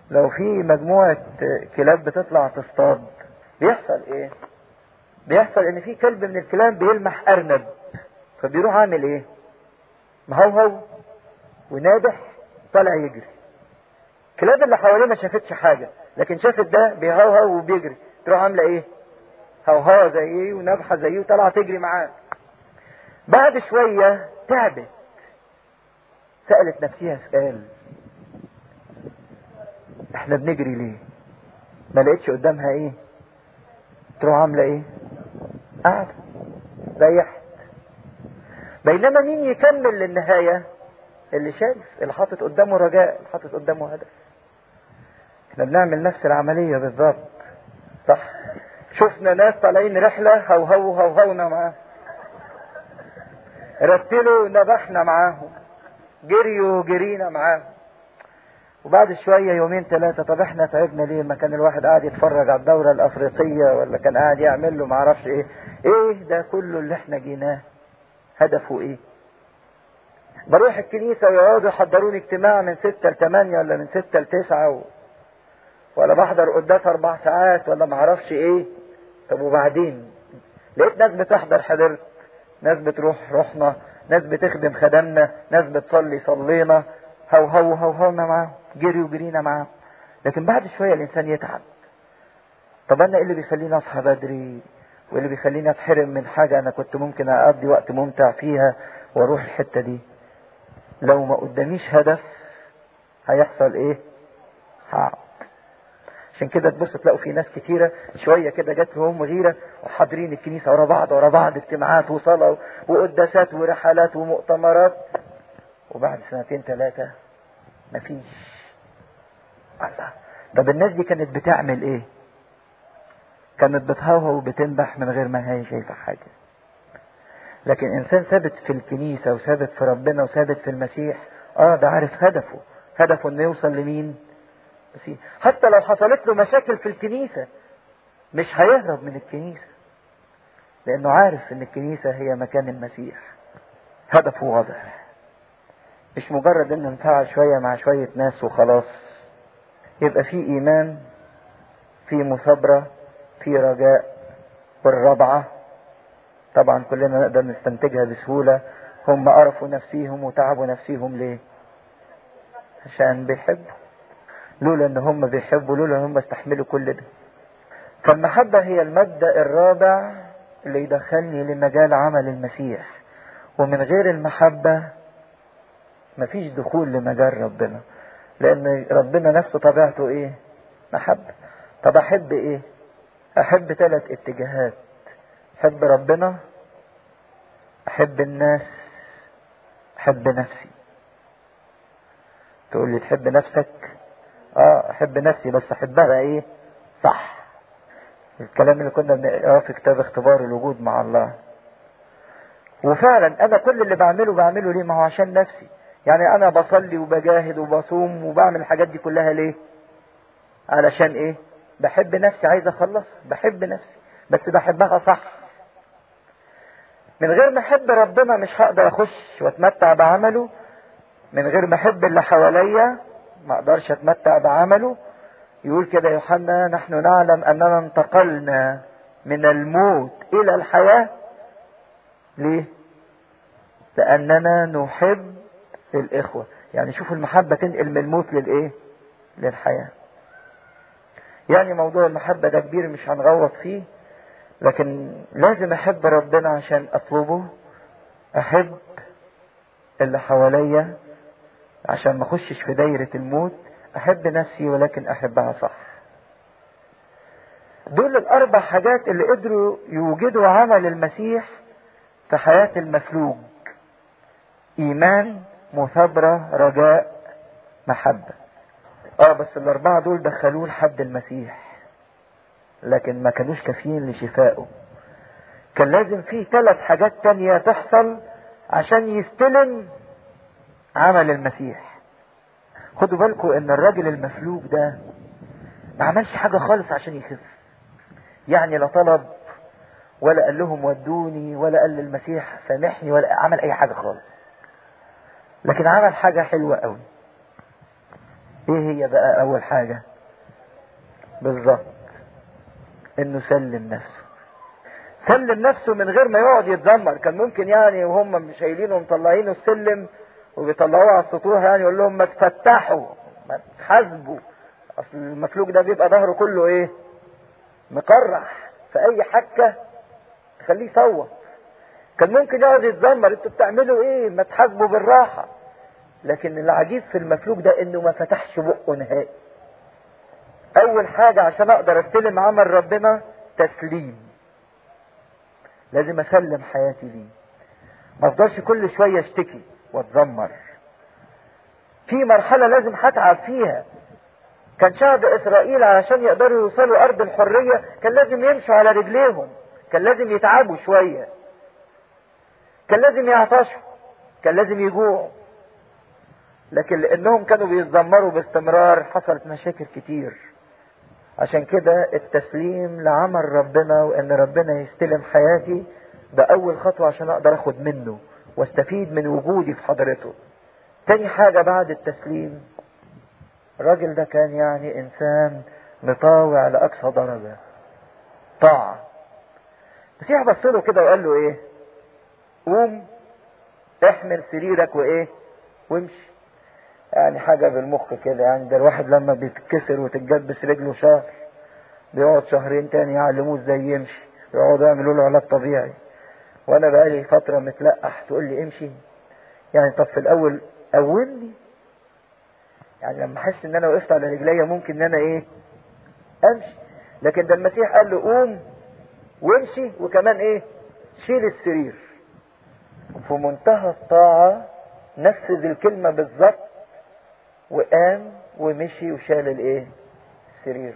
لو في مجموعة كلاب بتطلع تصطاد بيحصل ايه؟ بيحصل ان في كلب من الكلاب بيلمح ارنب، فبيروح عامل ايه؟ مهوهو ونادح طالع يجري. الكلاب اللي حواليه ما شافتش حاجة، لكن شافت ده بيهوهو وبيجري، تروح عاملة ايه؟ هوهوة زيه ونبحة زيه وطلع تجري معاه. بعد شوية تعبت، سألت نفسها سؤال: احنا بنجري ليه؟ ما لقيتش قدامها ايه؟ تروح عاملة ايه؟ قاعدة ريحت. بينما مين يكمل للنهاية؟ اللي شايف، اللي حاطط قدامه رجاء، اللي حاطط قدامه هدف. احنا بنعمل نفس العملية بالظبط، صح؟ شفنا ناس طالعين رحلة هوهونا معاهم، رتلوا نبحنا معاهم، جريوا جرينا معاهم، وبعد شوية يومين ثلاثة طب احنا تعبنا ليه؟ ما كان الواحد قاعد يتفرج على الدورة الافريقية، ولا كان قاعد يعمل له معرفش ايه. ايه ده كله اللي احنا جيناه؟ هدفه ايه؟ بروح الكنيسة ويقعدوا يحضروني اجتماع من 6 ل8 ولا من 6 ل9 ولا بحضر قداس 4 ساعات ولا معرفش ايه. طب وبعدين؟ لقيت ناس بتحضر حضرت، ناس بتروح رحنا، ناس بتخدم خدمنا، ناس بتصلي صلينا، هوهونا معاهم، جري وجرينا معاهم. لكن بعد شوية الانسان يتعب. طب انا ايه اللي بيخليني اصحى بدري؟ وايه اللي بيخليني اتحرم من حاجة انا كنت ممكن اقضي وقت ممتع فيها واروح الحتة دي؟ لو ما قداميش هدف هيحصل ايه؟ هقعد. عشان كده تبص تلاقوا في ناس كتيرة شوية كده جات لهم غيرة وحاضرين الكنيسة ورا بعض اجتماعات وصلاة وقداسات ورحلات ومؤتمرات، وبعد 2 3 مفيش. الله، طب الناس دي كانت بتعمل ايه؟ كانت بتهوهو وبتنبح من غير ما هي شايفة حاجة. لكن انسان ثابت في الكنيسة وثابت في ربنا وثابت في المسيح، ده عارف هدفه انه يوصل لمين؟ مسيح. حتى لو حصلت له مشاكل في الكنيسة مش هيهرب من الكنيسة، لانه عارف ان الكنيسة هي مكان المسيح. هدفه واضح، مش مجرد انه نفعل شوية مع شوية ناس وخلاص. يبقى في ايمان، في مثابرة، في رجاء. والرابعة طبعا كلنا نقدر نستنتجها بسهولة: هم قرفوا نفسيهم وتعبوا نفسيهم ليه؟ عشان بيحبوا. لولا ان هم بيحبوا، لولا ان هم استحملوا كل ده. فالمحبة هي المبدأ الرابع اللي يدخلني لمجال عمل المسيح. ومن غير المحبة مفيش دخول لمجال ربنا، لان ربنا نفسه طبيعته ايه؟ محبة. طب احب ايه؟ احب 3 اتجاهات: احب ربنا، احب الناس، احب نفسي. تقول لي تحب نفسك؟ احب نفسي، بس احبها ايه؟ صح. الكلام اللي كنا بنقراه في كتاب اختبار الوجود مع الله. وفعلا انا كل اللي بعمله ليه؟ ما هو عشان نفسي. يعني انا بصلي وبجاهد وبصوم وبعمل الحاجات دي كلها ليه؟ علشان ايه؟ بحب نفسي، عايز اخلص، بحب نفسي، بس بحبها صح. من غير ما احب ربنا مش هقدر اخش واتمتع بعمله. من غير ما احب اللي حواليا ما اقدرش اتمتع بعمله. يقول كده يوحنا: نحن نعلم اننا انتقلنا من الموت الى الحياة. ليه؟ لاننا نحب الاخوة. يعني شوفوا المحبة تنقل من الموت للايه؟ للحياة. يعني موضوع المحبة ده كبير مش هنغوط فيه، لكن لازم احب ربنا عشان اطلبه، احب اللي حواليا عشان ما اخشش في دايرة الموت، احب نفسي ولكن احبها صح. دول ال4 حاجات اللي قدروا يوجدوا عمل المسيح في حياة المفلوج: ايمان، مثابرة، رجاء، محبة. بس ال4 دول دخلوه لحد المسيح، لكن ما كانوش كافيين لشفائه. كان لازم فيه 3 حاجات تانية تحصل عشان يستلم عمل المسيح. خدوا بالكم ان الراجل المفلوج ده ما عملش حاجة خالص عشان يخف. يعني لا طلب ولا قال لهم ودوني ولا قال للمسيح سامحني ولا عمل اي حاجة خالص. لكن عمل حاجة حلوة قوي. ايه هي بقى اول حاجة؟ بالظبط، انه سلم نفسه. سلم نفسه من غير ما يقعد يتذمر. كان ممكن يعني وهم مش شايلينه ومطلعينه السلم وبيطلعوه على السطوح يعني يقول لهم ما تفتحوا ما تحاسبوا. اصل المفلوج ده بيبقى ظهره كله ايه؟ مقرح، فاي حكة تخليه يصوت. كان ممكن يقعد يتذمر، انتوا بتعملوا ايه؟ ما تحاسبوا بالراحة. لكن العجيب في المفلوج ده انه ما فتحش بقه نهائي. اول حاجة عشان اقدر استلم عمل ربنا تسليم. لازم اسلم حياتي ليه، ما افضلش كل شوية اشتكي واتذمر. في مرحلة لازم هتعب فيها. كان شعب اسرائيل علشان يقدروا يوصلوا ارض الحرية كان لازم يمشوا على رجليهم، كان لازم يتعبوا شوية، كان لازم يعطشوا، كان لازم يجوعوا. لكن لانهم كانوا بيتذمروا باستمرار حصلت مشاكل كتير. عشان كده التسليم لعمل ربنا وان ربنا يستلم حياتي ده اول خطوة عشان اقدر اخد منه واستفيد من وجودي في حضرته. تاني حاجة بعد التسليم، الراجل ده كان يعني انسان مطاوع لاقصى درجة، طاعة. المسيح بص له كده وقال له ايه؟ قوم احمل سريرك وايه وامشي. يعني حاجة بالمخ كده. يعني ده الواحد لما بيتكسر وتتجبس رجله شهر بيقعد شهرين تاني يعلموه ازاي يمشي، يقعدوا يعملوا له علاج طبيعي. وانا بقالي فترة متلقح تقول لي امشي؟ يعني طب في الاول قومني، يعني لما احس ان انا وقفت على رجليا ممكن ان انا ايه امشي. لكن ده المسيح قال له قوم وامشي وكمان ايه شيل السرير. في منتهى الطاعة نفذ الكلمة بالظبط، وقام ومشي وشال الايه السرير.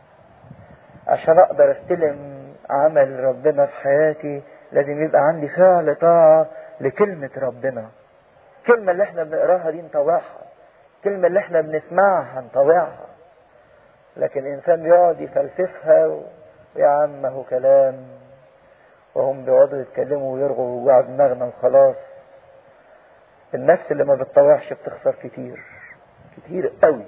عشان اقدر استلم عمل ربنا في حياتي لازم يبقى عندي فعل طاعة لكلمة ربنا. الكلمة اللي احنا بنقراها دي نطوعها، الكلمة اللي احنا بنسمعها نطوعها. لكن انسان بيقعد يفلسفها ويا عم هو كلام، وهم بيقعدوا يتكلموا ويرغوا ويوجعوا دماغنا وخلاص. النفس اللي ما بتطوعش بتخسر كتير كتير قوي.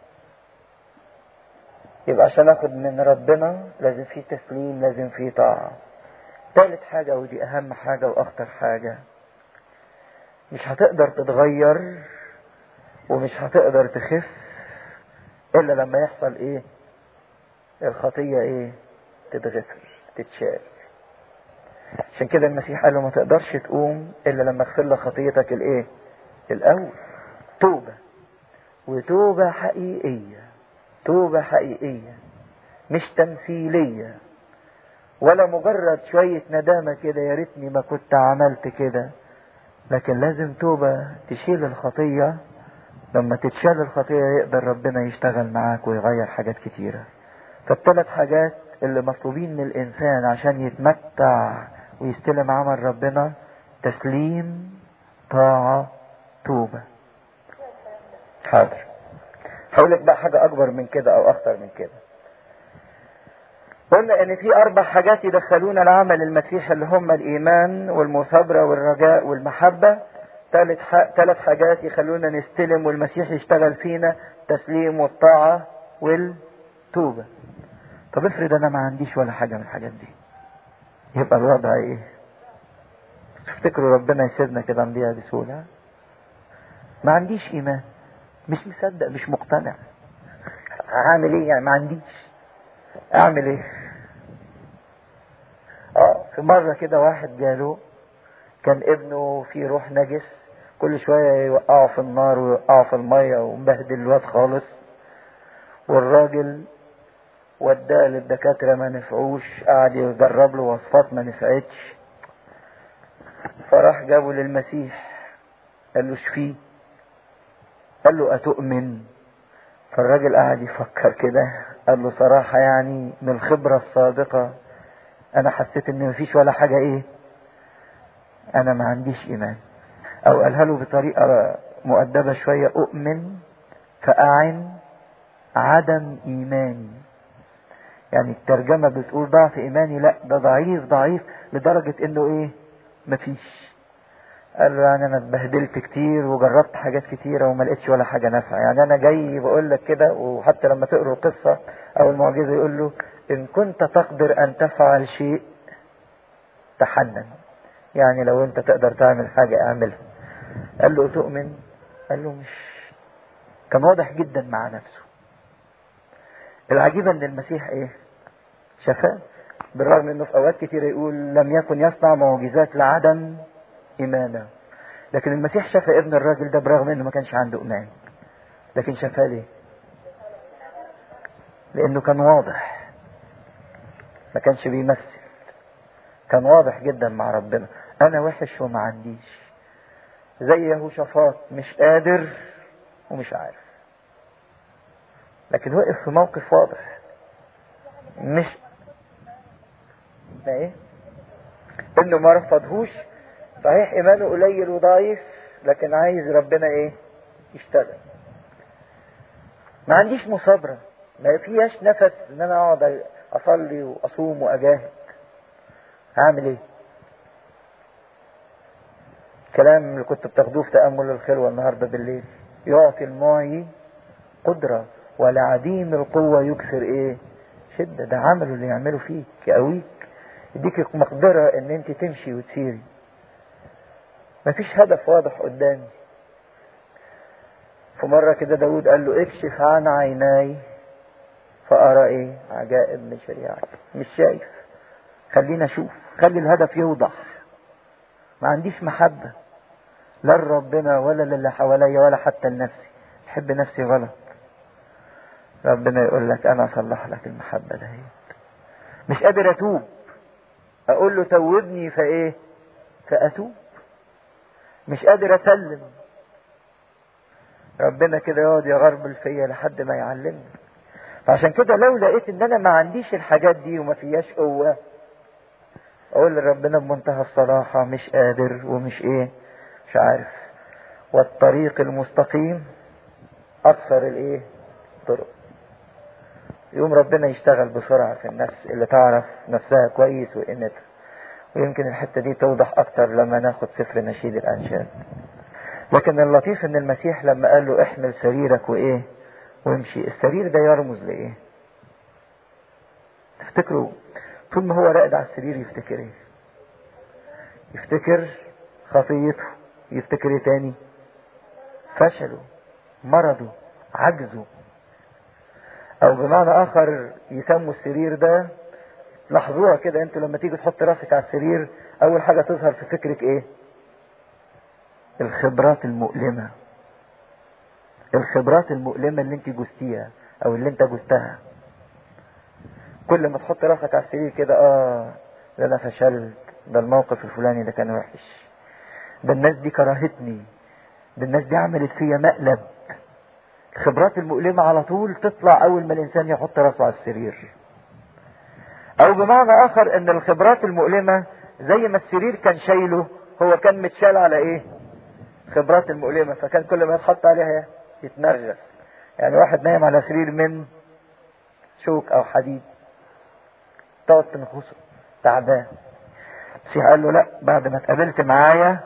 يبقى عشان اخد من ربنا لازم فيه تسليم، لازم فيه طاعة. ثالث حاجة ودي اهم حاجة واخطر حاجة، مش هتقدر تتغير ومش هتقدر تخف الا لما يحصل ايه؟ الخطية ايه؟ تتغفر، تتشال. عشان كده المسيح قال له ما تقدرش تقوم الا لما اغفر لك خطيتك الايه؟ الاول. توبة، وتوبة حقيقية، توبة حقيقية مش تمثيلية ولا مجرد شوية ندامة كده يا ريتني ما كنت عملت كده. لكن لازم توبة تشيل الخطية. لما تتشال الخطية يقدر ربنا يشتغل معاك ويغير حاجات كتيرة. فالثلاث حاجات اللي مطلوبين من الانسان عشان يتمتع ويستلم عمل ربنا: تسليم، طاعة، توبة. حاضر، هقولك بقى حاجة اكبر من كده او اخطر من كده. قلنا ان في 4 حاجات يدخلونا لعمل المسيح اللي هم الايمان والمثابرة والرجاء والمحبة. 3 حاجات يخلونا نستلم والمسيح يشتغل فينا: تسليم والطاعة والتوبة. طب افرض انا ما عنديش ولا حاجة من الحاجات دي، يبقى الوضع ايه؟ تفتكروا ربنا يسيبنا كده نضيع بسهولة؟ ما عنديش ايمان، مش مصدق، مش مقتنع، هعمل ايه يعني؟ ما عنديش، اعمل ايه؟ في مرة كده واحد جاله كان ابنه فيه روح نجس، كل شوية يوقعه في النار ويوقعه في المية ومبهدل الواد خالص. والراجل وداه للدكاترة ما نفعوش، قعد يجرب له وصفات ما نفعتش. فراح جابه للمسيح قال له شفيه، قال له أتؤمن؟ فالراجل قعد يفكر كده، قال له صراحة يعني من الخبرة السابقة انا حسيت ان مفيش ولا حاجة ايه، انا ما عنديش ايمان. او قالها له بطريقة مؤدبة شوية: اؤمن فاعن عدم ايماني. يعني الترجمة بتقول ضعف ايماني، لا ده ضعيف ضعيف لدرجة انه ايه؟ مفيش. قال له يعني انا اتبهدلت كتير وجربت حاجات كتيرة وما لقيتش ولا حاجة نافعة. يعني انا جاي بقول لك كده. وحتى لما تقروا القصة او المعجزة يقول له ان كنت تقدر ان تفعل شيء تحنن. يعني لو انت تقدر تعمل حاجة اعملها. قال له تؤمن؟ قال له مش. كان واضح جدا مع نفسه. العجيبة ان المسيح ايه؟ شفاه. بالرغم انه في اوقات كتير يقول لم يكن يصنع معجزات لعدم ايمانه. لكن المسيح شفى ابن الراجل ده برغم انه ما كانش عنده ايمان. لكن شفاه ليه؟ لانه كان واضح. ما كانش بيمثل. كان واضح جدا مع ربنا. انا وحش وما عنديش. زي يهوشافاط مش قادر ومش عارف. لكن وقف في موقف واضح. مش ايه؟ انه ما رفضهوش. صحيح ايمانه قليل وضعيف لكن عايز ربنا ايه؟ يشتغل. ما عنديش مصابرة. ما فيهاش نفس ان انا اقعد اصلي واصوم واجاهد. هعمل ايه؟ الكلام اللي كنت بتاخدوه في تأمل الخلوة النهاردة بالليل. يعطي المعي قدرة ولعديم القوة يكثر ايه؟ شدة. ده عمله اللي يعمله فيك يقويك. يديك مقدرة ان انت تمشي وتسيري. مفيش هدف واضح قدامي. في مرة كده داود قال له اكشف عن عيناي فأرى ايه؟ عجائب من شريعتك. مش شايف. خلينا اشوف. خلي الهدف يوضح. ما عنديش محبة لا لربنا ولا للي حواليا ولا حتى لنفسي. احب نفسي غلط. ربنا يقول لك انا اصلح لك المحبة ده. مش قادر اتوب. اقول له توبني فايه؟ فاتوب. مش قادر اسلم. ربنا كده يقعد يغربل فيا لحد ما يعلمني. فعشان كده لو لقيت ان انا ما عنديش الحاجات دي وما فيهاش قوة اقول لربنا بمنتهى الصراحة مش قادر ومش ايه؟ مش عارف. والطريق المستقيم اكثر الايه؟ طرق. يوم ربنا يشتغل بسرعة في النفس اللي تعرف نفسها كويس وقيمتها. ويمكن الحتة دي توضح اكتر لما ناخد سفر نشيد الانشاد. لكن اللطيف ان المسيح لما قال له احمل سريرك وايه؟ وامشي. السرير ده يرمز لايه؟ تفتكروا طول ما هو راقد على السرير يفتكر ايه؟ يفتكر خطيته. يفتكر ايه تاني؟ فشله، مرضه، عجزه. او بمعنى اخر يسموا السرير ده، لاحظوها كده انتوا لما تيجي تحط راسك على السرير اول حاجة تظهر في فكرك ايه؟ الخبرات المؤلمة. الخبرات المؤلمة اللي انت جوزتيها او اللي انت جوزتها. كل ما تحط راسك على السرير كده ده انا فشلت. ده الموقف الفلاني ده كان وحش. ده الناس دي كرهتني. ده الناس دي عملت فيا مقلب. الخبرات المؤلمة على طول تطلع اول ما الانسان يحط راسه على السرير. او بمعنى اخر ان الخبرات المؤلمة زي ما السرير كان شايله هو كان متشال على ايه؟ خبرات المؤلمة. فكان كل ما يتحط عليها يتنغس. يعني واحد نايم على سرير من شوك او حديد تقعد تنغصه تعبان. المسيح قال له لا، بعد ما اتقابلت معايا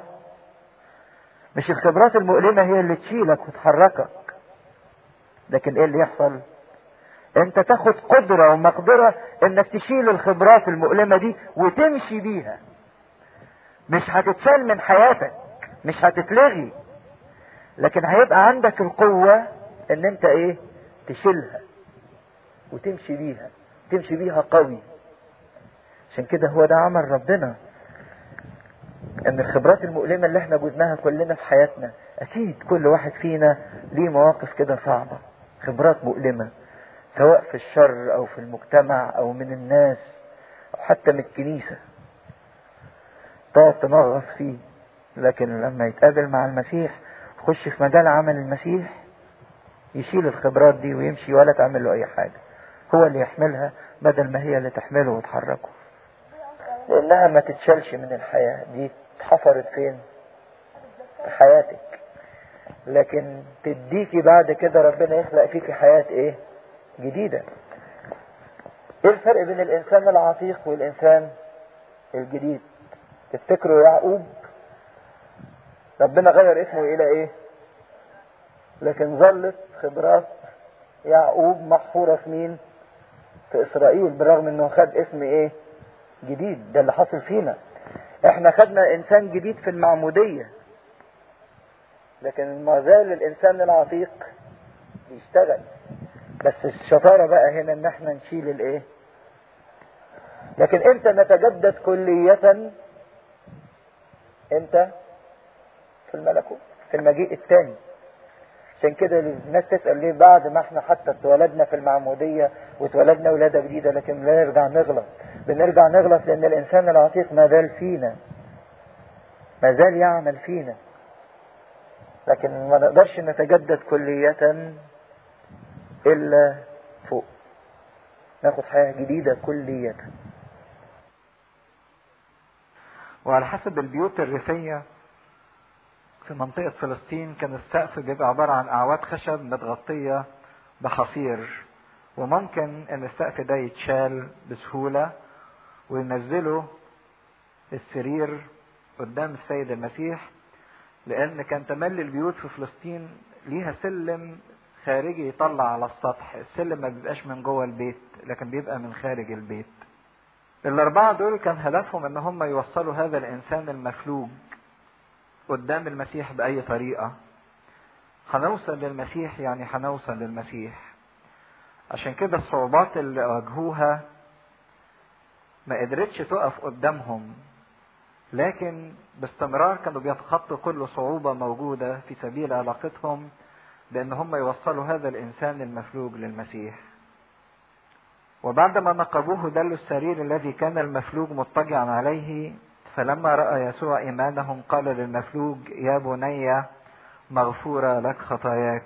مش الخبرات المؤلمة هي اللي تشيلك وتحركك. لكن ايه اللي يحصل؟ انت تاخد قدرة ومقدرة انك تشيل الخبرات المؤلمة دي وتمشي بيها. مش هتتشال من حياتك. مش هتتلغي. لكن هيبقى عندك القوة ان انت ايه؟ تشيلها وتمشي بيها. تمشي بيها قوي. عشان كده هو ده عمل ربنا. ان الخبرات المؤلمة اللي احنا جوزناها كلنا في حياتنا، اكيد كل واحد فينا ليه مواقف كده صعبة. خبرات مؤلمة سواء في الشر او في المجتمع او من الناس او حتى من الكنيسة. تقعد تنغص فيه. لكن لما يتقابل مع المسيح يخش في مجال عمل المسيح يشيل الخبرات دي ويمشي ولا تعمل له اي حاجة. هو اللي يحملها بدل ما هي اللي تحمله وتحركه. لانها ما تتشالش من الحياة دي. اتحفرت فين؟ في حياتك. لكن تديكي بعد كده ربنا يخلق فيكي حياة ايه؟ جديدة. ايه الفرق بين الانسان العتيق والانسان الجديد؟ تفتكروا يعقوب ربنا غير اسمه الى ايه؟ لكن ظلت خبرات يعقوب محفورة في مين؟ في اسرائيل، بالرغم انه خد اسم ايه؟ جديد. ده اللي حصل فينا. احنا خدنا انسان جديد في المعمودية، لكن ما زال الانسان العتيق بيشتغل. بس الشطارة بقى هنا ان احنا نشيل الايه؟ لكن امتى نتجدد كلية؟ امتى؟ في الملكوت، في المجيء الثاني. عشان كده الناس تسأل ليه بعد ما احنا حتى اتولدنا في المعمودية واتولدنا ولادة جديدة لكن لا نرجع نغلط؟ بنرجع نغلط لان الانسان العتيق ما زال فينا، ما زال يعمل فينا. لكن ما نقدرش نتجدد كلية الا فوق، ناخد حياة جديدة كلية. وعلى حسب البيوت الريفية في منطقة فلسطين كان السقف بيبقى عبارة عن أعواد خشب متغطية بحصير، وممكن ان السقف ده يتشال بسهولة وينزلوا السرير قدام السيد المسيح، لان كان تملي البيوت في فلسطين ليها سلم خارجي يطلع على السطح. السلم ما بيبقاش من جوه البيت لكن بيبقى من خارج البيت. الاربعة دول كان هدفهم ان هم يوصلوا هذا الانسان المفلوج قدام المسيح باي طريقة. هنوصل للمسيح، يعني هنوصل للمسيح. عشان كده الصعوبات اللي واجهوها ما قدرتش تقف قدامهم، لكن باستمرار كانوا بيتخطوا كل صعوبة موجودة في سبيل علاقتهم بان هم يوصلوا هذا الانسان المفلوج للمسيح. وبعدما نقبوه دلوا السرير الذي كان المفلوج مضطجعا عليه، فلما رأى يسوع إيمانهم قال للمفلوج: يا بني مغفورة لك خطاياك.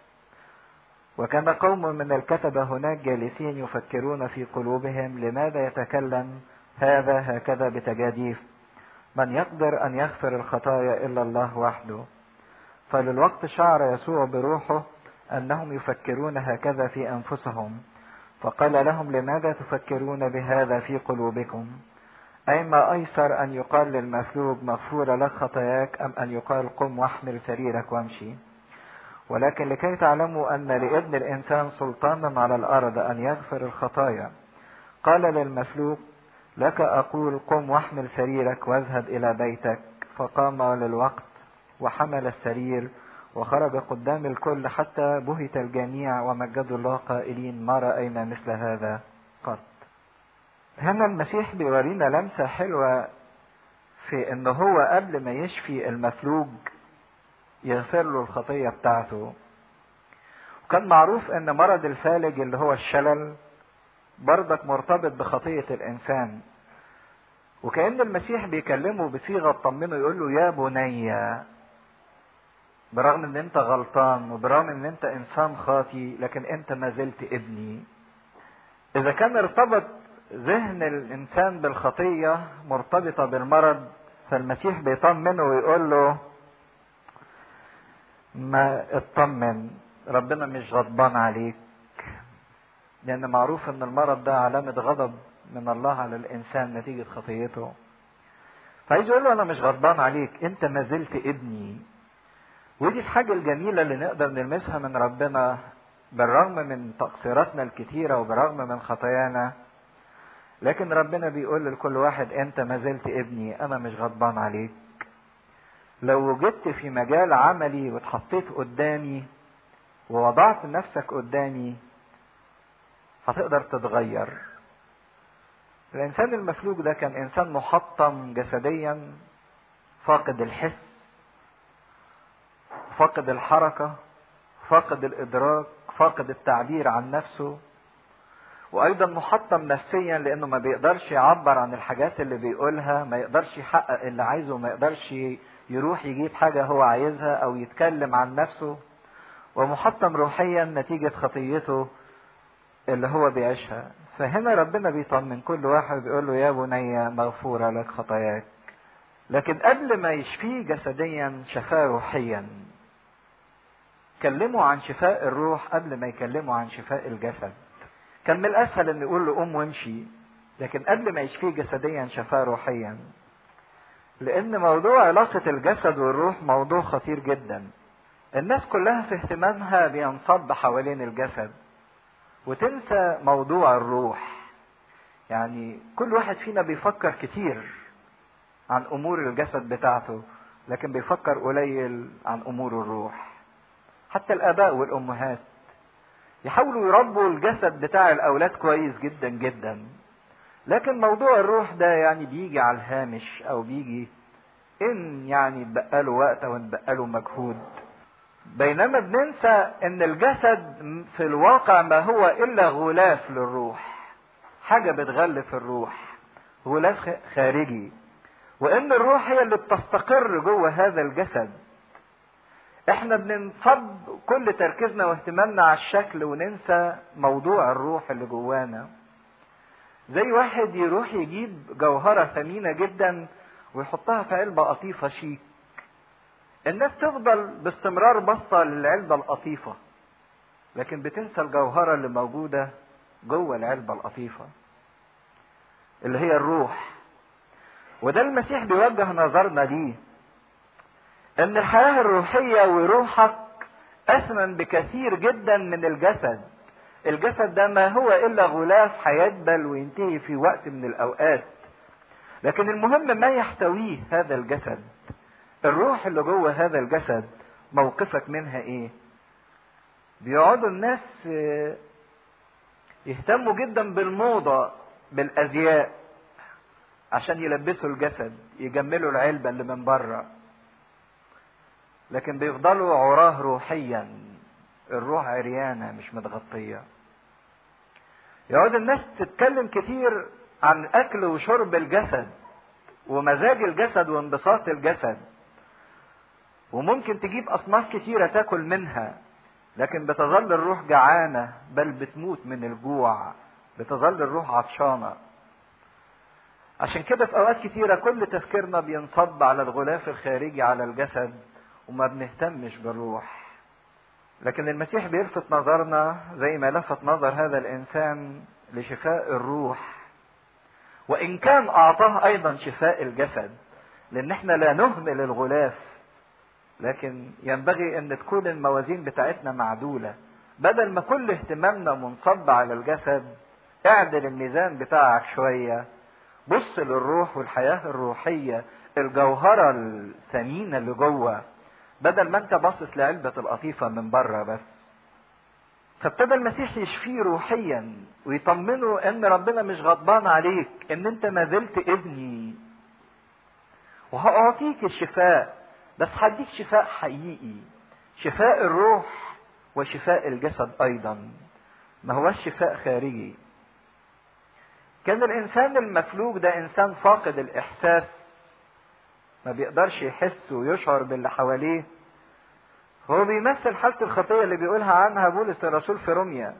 وكان قوم من الكتبة هناك جالسين يفكرون في قلوبهم: لماذا يتكلم هذا هكذا بتجاديف؟ من يقدر أن يغفر الخطايا إلا الله وحده. فللوقت شعر يسوع بروحه أنهم يفكرون هكذا في أنفسهم، فقال لهم: لماذا تفكرون بهذا في قلوبكم؟ أي ما أيسر أن يقال للمفلوج مغفور لك خطاياك، أم أن يقال قم واحمل سريرك وامشي؟ ولكن لكي تعلموا أن لابن الإنسان سلطانا على الأرض أن يغفر الخطايا. قال للمفلوج: لك أقول قم واحمل سريرك واذهب إلى بيتك. فقام للوقت وحمل السرير وخرج قدام الكل، حتى بهت الجميع ومجدوا الله قائلين: ما رأينا مثل هذا قط. هنا المسيح بيورينا لمسة حلوة في ان هو قبل ما يشفي المفلوج يغفر له الخطية بتاعته. وكان معروف ان مرض الفالج اللي هو الشلل برضك مرتبط بخطية الانسان، وكأن المسيح بيكلمه بصيغة تطمنه، يقول له: يا بني، برغم ان انت غلطان وبرغم ان انت انسان خاطي لكن انت ما زلت ابني. اذا كان ارتبط ذهن الانسان بالخطية مرتبطة بالمرض، فالمسيح بيطمنه ويقول له: ما اطمن، ربنا مش غضبان عليك. لان معروف ان المرض ده علامة غضب من الله على الانسان نتيجة خطيته. فعايز يقول له: انا مش غضبان عليك، انت ما زلت ابني. ودي الحاجة الجميلة اللي نقدر نلمسها من ربنا بالرغم من تقصيراتنا الكتيرة وبالرغم من خطايانا، لكن ربنا بيقول لكل واحد: انت ما زلت ابني، انا مش غضبان عليك. لو وجدت في مجال عملي واتحطيت قدامي ووضعت نفسك قدامي هتقدر تتغير. الانسان المفلوج ده كان انسان محطم جسديا، فاقد الحس، فاقد الحركة، فاقد الادراك، فاقد التعبير عن نفسه، وايضا محطم نفسيا لانه ما بيقدرش يعبر عن الحاجات اللي بيقولها، ما يقدرش يحقق اللي عايزه، ما يقدرش يروح يجيب حاجة هو عايزها او يتكلم عن نفسه، ومحطم روحيا نتيجة خطيته اللي هو بيعيشها. فهنا ربنا بيطمن كل واحد بيقول له: يا بني مغفورة لك خطاياك. لكن قبل ما يشفيه جسديا شفاه روحيا. كلموا عن شفاء الروح قبل ما يكلموا عن شفاء الجسد. كان من الاسهل ان يقول له قوم وامشي، لكن قبل ما يشفيه جسديا شفاه روحيا. لان موضوع علاقة الجسد والروح موضوع خطير جدا. الناس كلها في اهتمامها بينصب حوالين الجسد وتنسى موضوع الروح. يعني كل واحد فينا بيفكر كتير عن امور الجسد بتاعته، لكن بيفكر قليل عن امور الروح. حتى الاباء والامهات يحاولوا يربوا الجسد بتاع الاولاد كويس جدا جدا، لكن موضوع الروح ده يعني بيجي على الهامش، او بيجي ان يعني اتبقى له وقت او اتبقى له مجهود. بينما بننسى ان الجسد في الواقع ما هو الا غلاف للروح، حاجة بتغلف الروح، غلاف خارجي، وان الروح هي اللي بتستقر جوه هذا الجسد. احنا بننصب كل تركيزنا واهتمامنا على الشكل وننسى موضوع الروح اللي جوانا. زي واحد يروح يجيب جوهرة ثمينة جدا ويحطها في علبة قطيفة شيك، الناس تفضل باستمرار باصة للعلبة القطيفة، لكن بتنسى الجوهرة اللي موجودة جوه العلبة القطيفة اللي هي الروح. وده المسيح بيوجه نظرنا ليه، ان الحياة الروحية وروحك اثمن بكثير جدا من الجسد. الجسد ده ما هو الا غلاف هيدبل وينتهي في وقت من الاوقات، لكن المهم ما يحتويه هذا الجسد. الروح اللي جوه هذا الجسد موقفك منها ايه؟ بيقعدوا الناس يهتموا جدا بالموضة، بالازياء، عشان يلبسوا الجسد، يجملوا العلبة اللي من بره، لكن بيفضلوا عراه روحيا، الروح عريانة مش متغطية. يقعد الناس تتكلم كتير عن اكل وشرب الجسد ومزاج الجسد وانبساط الجسد، وممكن تجيب اصناف كتيرة تاكل منها، لكن بتظل الروح جعانة، بل بتموت من الجوع، بتظل الروح عطشانة. عشان كده في اوقات كتيرة كل تفكيرنا بينصب على الغلاف الخارجي على الجسد وما بنهتمش بالروح. لكن المسيح بيلفت نظرنا زي ما لفت نظر هذا الانسان لشفاء الروح، وان كان اعطاه ايضا شفاء الجسد، لان احنا لا نهمل الغلاف، لكن ينبغي ان تكون الموازين بتاعتنا معدولة. بدل ما كل اهتمامنا منصب على الجسد، اعدل الميزان بتاعك شوية، بص للروح والحياة الروحية، الجوهرة الثمينة اللي جوه، بدل ما انت باصص لعلبة القطيفة من بره بس. فابتدى المسيح يشفيه روحيا ويطمنه ان ربنا مش غضبان عليك، ان انت ما زلت ابني، وهأعطيك الشفاء، بس هديك شفاء حقيقي، شفاء الروح وشفاء الجسد ايضا، ما هوش شفاء خارجي. كان الانسان المفلوج ده انسان فاقد الاحساس، ما بيقدرش يحس ويشعر باللي حواليه. هو بيمثل حالة الخطية اللي بيقولها عنها بولس الرسول في روميا: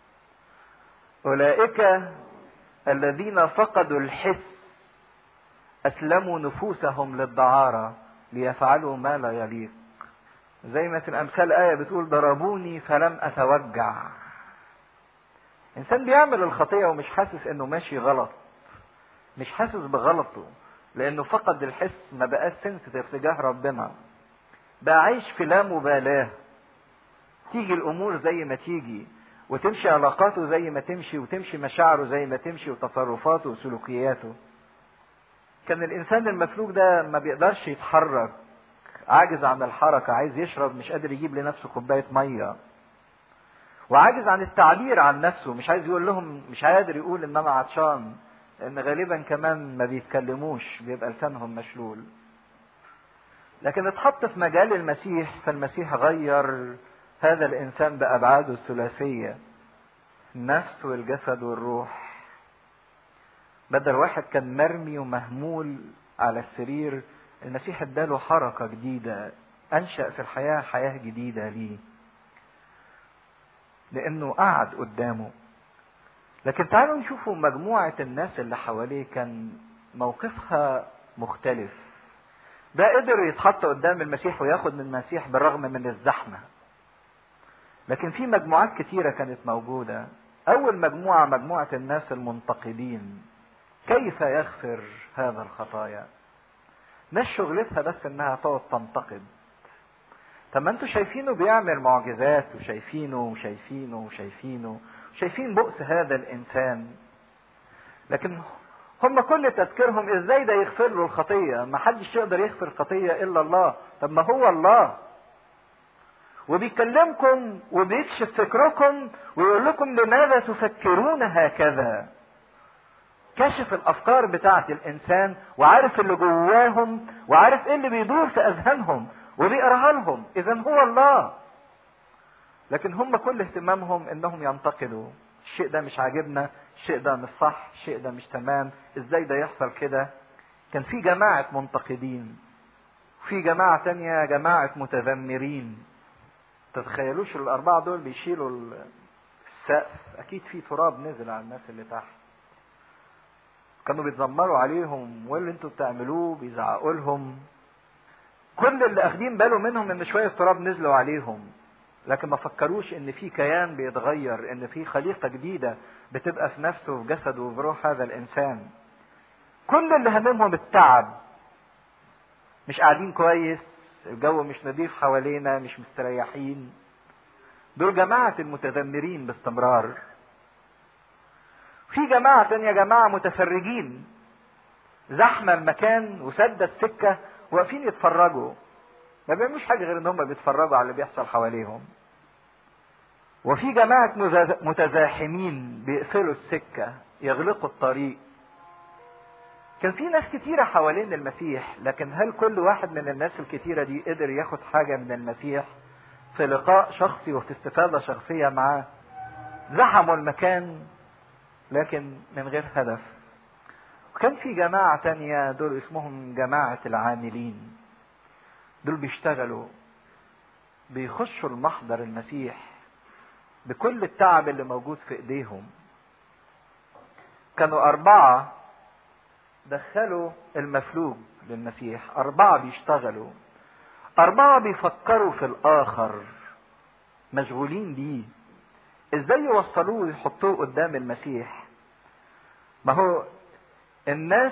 أولئك الذين فقدوا الحس أسلموا نفوسهم للدعارة ليفعلوا ما لا يليق. زي ما في الأمثال آية بتقول: ضربوني فلم أتوجع. إنسان بيعمل الخطية ومش حاسس إنه ماشي غلط، مش حاسس بغلطه، لأنه فقد الحس، ما بقاش سنسيتيف تجاه ربنا، بقى عايش في لا مبالاة، تيجي الأمور زي ما تيجي، وتمشي علاقاته زي ما تمشي، وتمشي مشاعره زي ما تمشي، وتصرفاته وسلوكياته. كان الإنسان المفلوج ده ما بيقدرش يتحرك، عاجز عن الحركة، عايز يشرب مش قادر يجيب لنفسه كوباية مية، وعاجز عن التعبير عن نفسه، مش عايز يقول لهم، مش قادر يقول ان انا عطشان، لان غالبا كمان ما بيتكلموش، بيبقى لسانهم مشلول. لكن اتحط في مجال المسيح، فالمسيح غير هذا الانسان بابعاده الثلاثية، النفس والجسد والروح. بدل واحد كان مرمي ومهمول على السرير، المسيح اداله حركة جديدة، انشأ في الحياة حياة جديدة ليه، لانه قعد قدامه. لكن تعالوا نشوفوا مجموعة الناس اللي حواليه كان موقفها مختلف. ده قدر يتحط قدام المسيح وياخد من المسيح بالرغم من الزحمة، لكن في مجموعات كتيرة كانت موجودة. اول مجموعة، مجموعة الناس المنتقدين، كيف يغفر هذا الخطايا؟ ناس شغلتها بس انها تقعد تنتقد. طب ما انتوا شايفينه بيعمل معجزات، وشايفين بؤس هذا الانسان، لكن هم كل تفكيرهم ازاي ده يغفر له الخطية. ما حدش يقدر يغفر الخطية الا الله. طب ما هو الله، وبيكلمكم وبيكشف فكركم ويقول لكم لماذا تفكرون هكذا. كشف الافكار بتاعت الانسان وعارف اللي جواهم وعارف ايه اللي بيدور في اذهانهم وبيقراها لهم. اذا هو الله، لكن هم كل اهتمامهم انهم ينتقدوا. الشيء ده مش عاجبنا، الشيء ده مش صح، الشيء ده مش تمام، ازاي ده يحصل كده. كان في جماعة منتقدين، في جماعة تانية جماعة متذمرين. تتخيلوش الاربعة دول بيشيلوا السقف، اكيد في تراب نزل على الناس اللي تحت. كانوا بيتذمروا عليهم، واللي انتوا بتعملوه بيزعقوا لهم. كل اللي اخدين باله منهم ان شوية تراب نزلوا عليهم، لكن ما فكروش ان في كيان بيتغير، ان في خليقة جديدة بتبقى في نفسه وفي جسده وفي روح هذا الانسان. كل اللي هممهم التعب، مش قاعدين كويس، الجو مش نظيف حوالينا، مش مستريحين. دول جماعة المتذمرين باستمرار. في جماعة تانية جماعة متفرجين، زحمة المكان وسد السكة واقفين يتفرجوا، ما بيعملوش حاجة غير ان هم بيتفرجوا على اللي بيحصل حواليهم. وفي جماعة متزاحمين بيقفلوا السكة، يغلقوا الطريق. كان في ناس كتيرة حوالين المسيح، لكن هل كل واحد من الناس الكتيرة دي قدر ياخد حاجة من المسيح في لقاء شخصي وفي استفادة شخصية معاه؟ زحموا المكان لكن من غير هدف. وكان في جماعة تانية، دول اسمهم جماعة العاملين. دول بيشتغلوا، بيخشوا المحضر المسيح بكل التعب اللي موجود في ايديهم. كانوا 4 دخلوا المفلوج للمسيح، 4 بيشتغلوا، 4 بيفكروا في الآخر، مشغولين بيه، ازاي يوصلوه ويحطوه قدام المسيح. ما هو الناس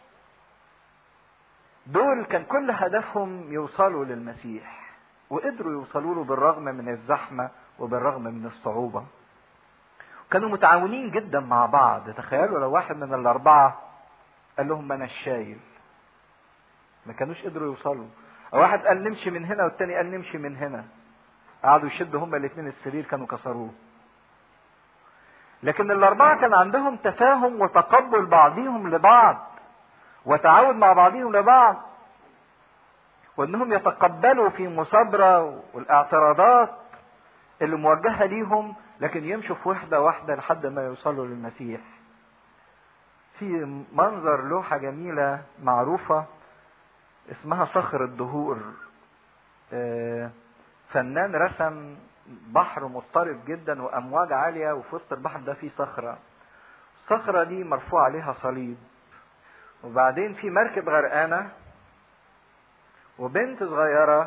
دول كان كل هدفهم يوصلوا للمسيح، وقدروا يوصلوا له بالرغم من الزحمة وبالرغم من الصعوبة. كانوا متعاونين جدا مع بعض. تخيلوا لو واحد من ال4 قال لهم انا الشايل، ما كانوش قدروا يوصلوا. او واحد قال نمشي من هنا والتاني قال نمشي من هنا، قعدوا يشدوا هما الاثنين السرير، كانوا كسروه. لكن ال4 كان عندهم تفاهم وتقبل بعضهم لبعض وتعاون مع بعضهم لبعض، وانهم يتقبلوا في مثابرة والاعتراضات اللي موجهة ليهم، لكن يمشوا في وحدة واحدة لحد ما يوصلوا للمسيح. في منظر لوحة جميلة معروفة اسمها صخر الدهور. فنان رسم بحر مضطرب جدا وامواج عالية، وفي وسط البحر ده في صخرة. الصخرة دي مرفوع عليها صليب، وبعدين في مركب غرقانة وبنت صغيرة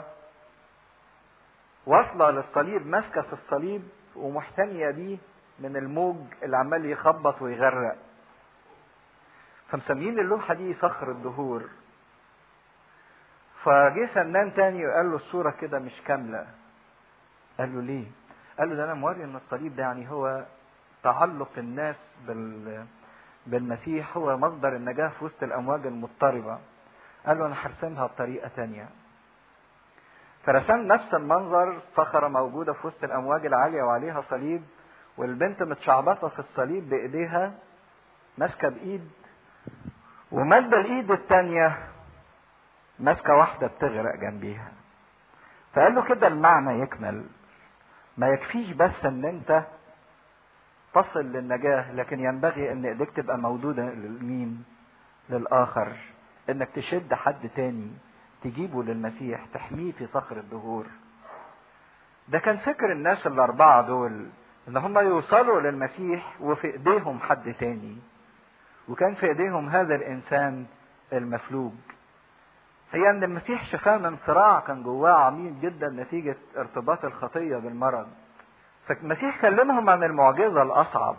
واصلة للصليب، ماسكة في الصليب ومحتمية بيه من الموج اللي عمال يخبط ويغرق. فمسميين اللوحة دي صخر الدهور. فجه فنان تاني وقال له الصورة كده مش كاملة. قال له ليه؟ قال له ده انا موري ان الصليب ده يعني هو تعلق الناس بالمسيح، هو مصدر النجاة في وسط الامواج المضطربة. قال له انا هرسمها بطريقة تانية. فرسم نفس المنظر، صخرة موجودة في وسط الامواج العالية وعليها صليب، والبنت متشعبطة في الصليب بايديها، ماسكة بايد، ومادة الايد التانية ماسكة واحدة بتغرق جنبيها. فقال له كده المعنى يكمل. ما يكفيش بس ان انت تصل للنجاة، لكن ينبغي ان ايديك تبقى مودودة للمين؟ للآخر. انك تشد حد تاني تجيبه للمسيح، تحميه في صخر الدهور. ده كان فكر الناس ال4 دول، ان هم يوصلوا للمسيح وفي ايديهم حد تاني، وكان في ايديهم هذا الانسان المفلوج. هي ان المسيح شفاه من صراع كان جواه عميق جدا نتيجة ارتباط الخطية بالمرض. فالمسيح كلمهم عن المعجزة الأصعب.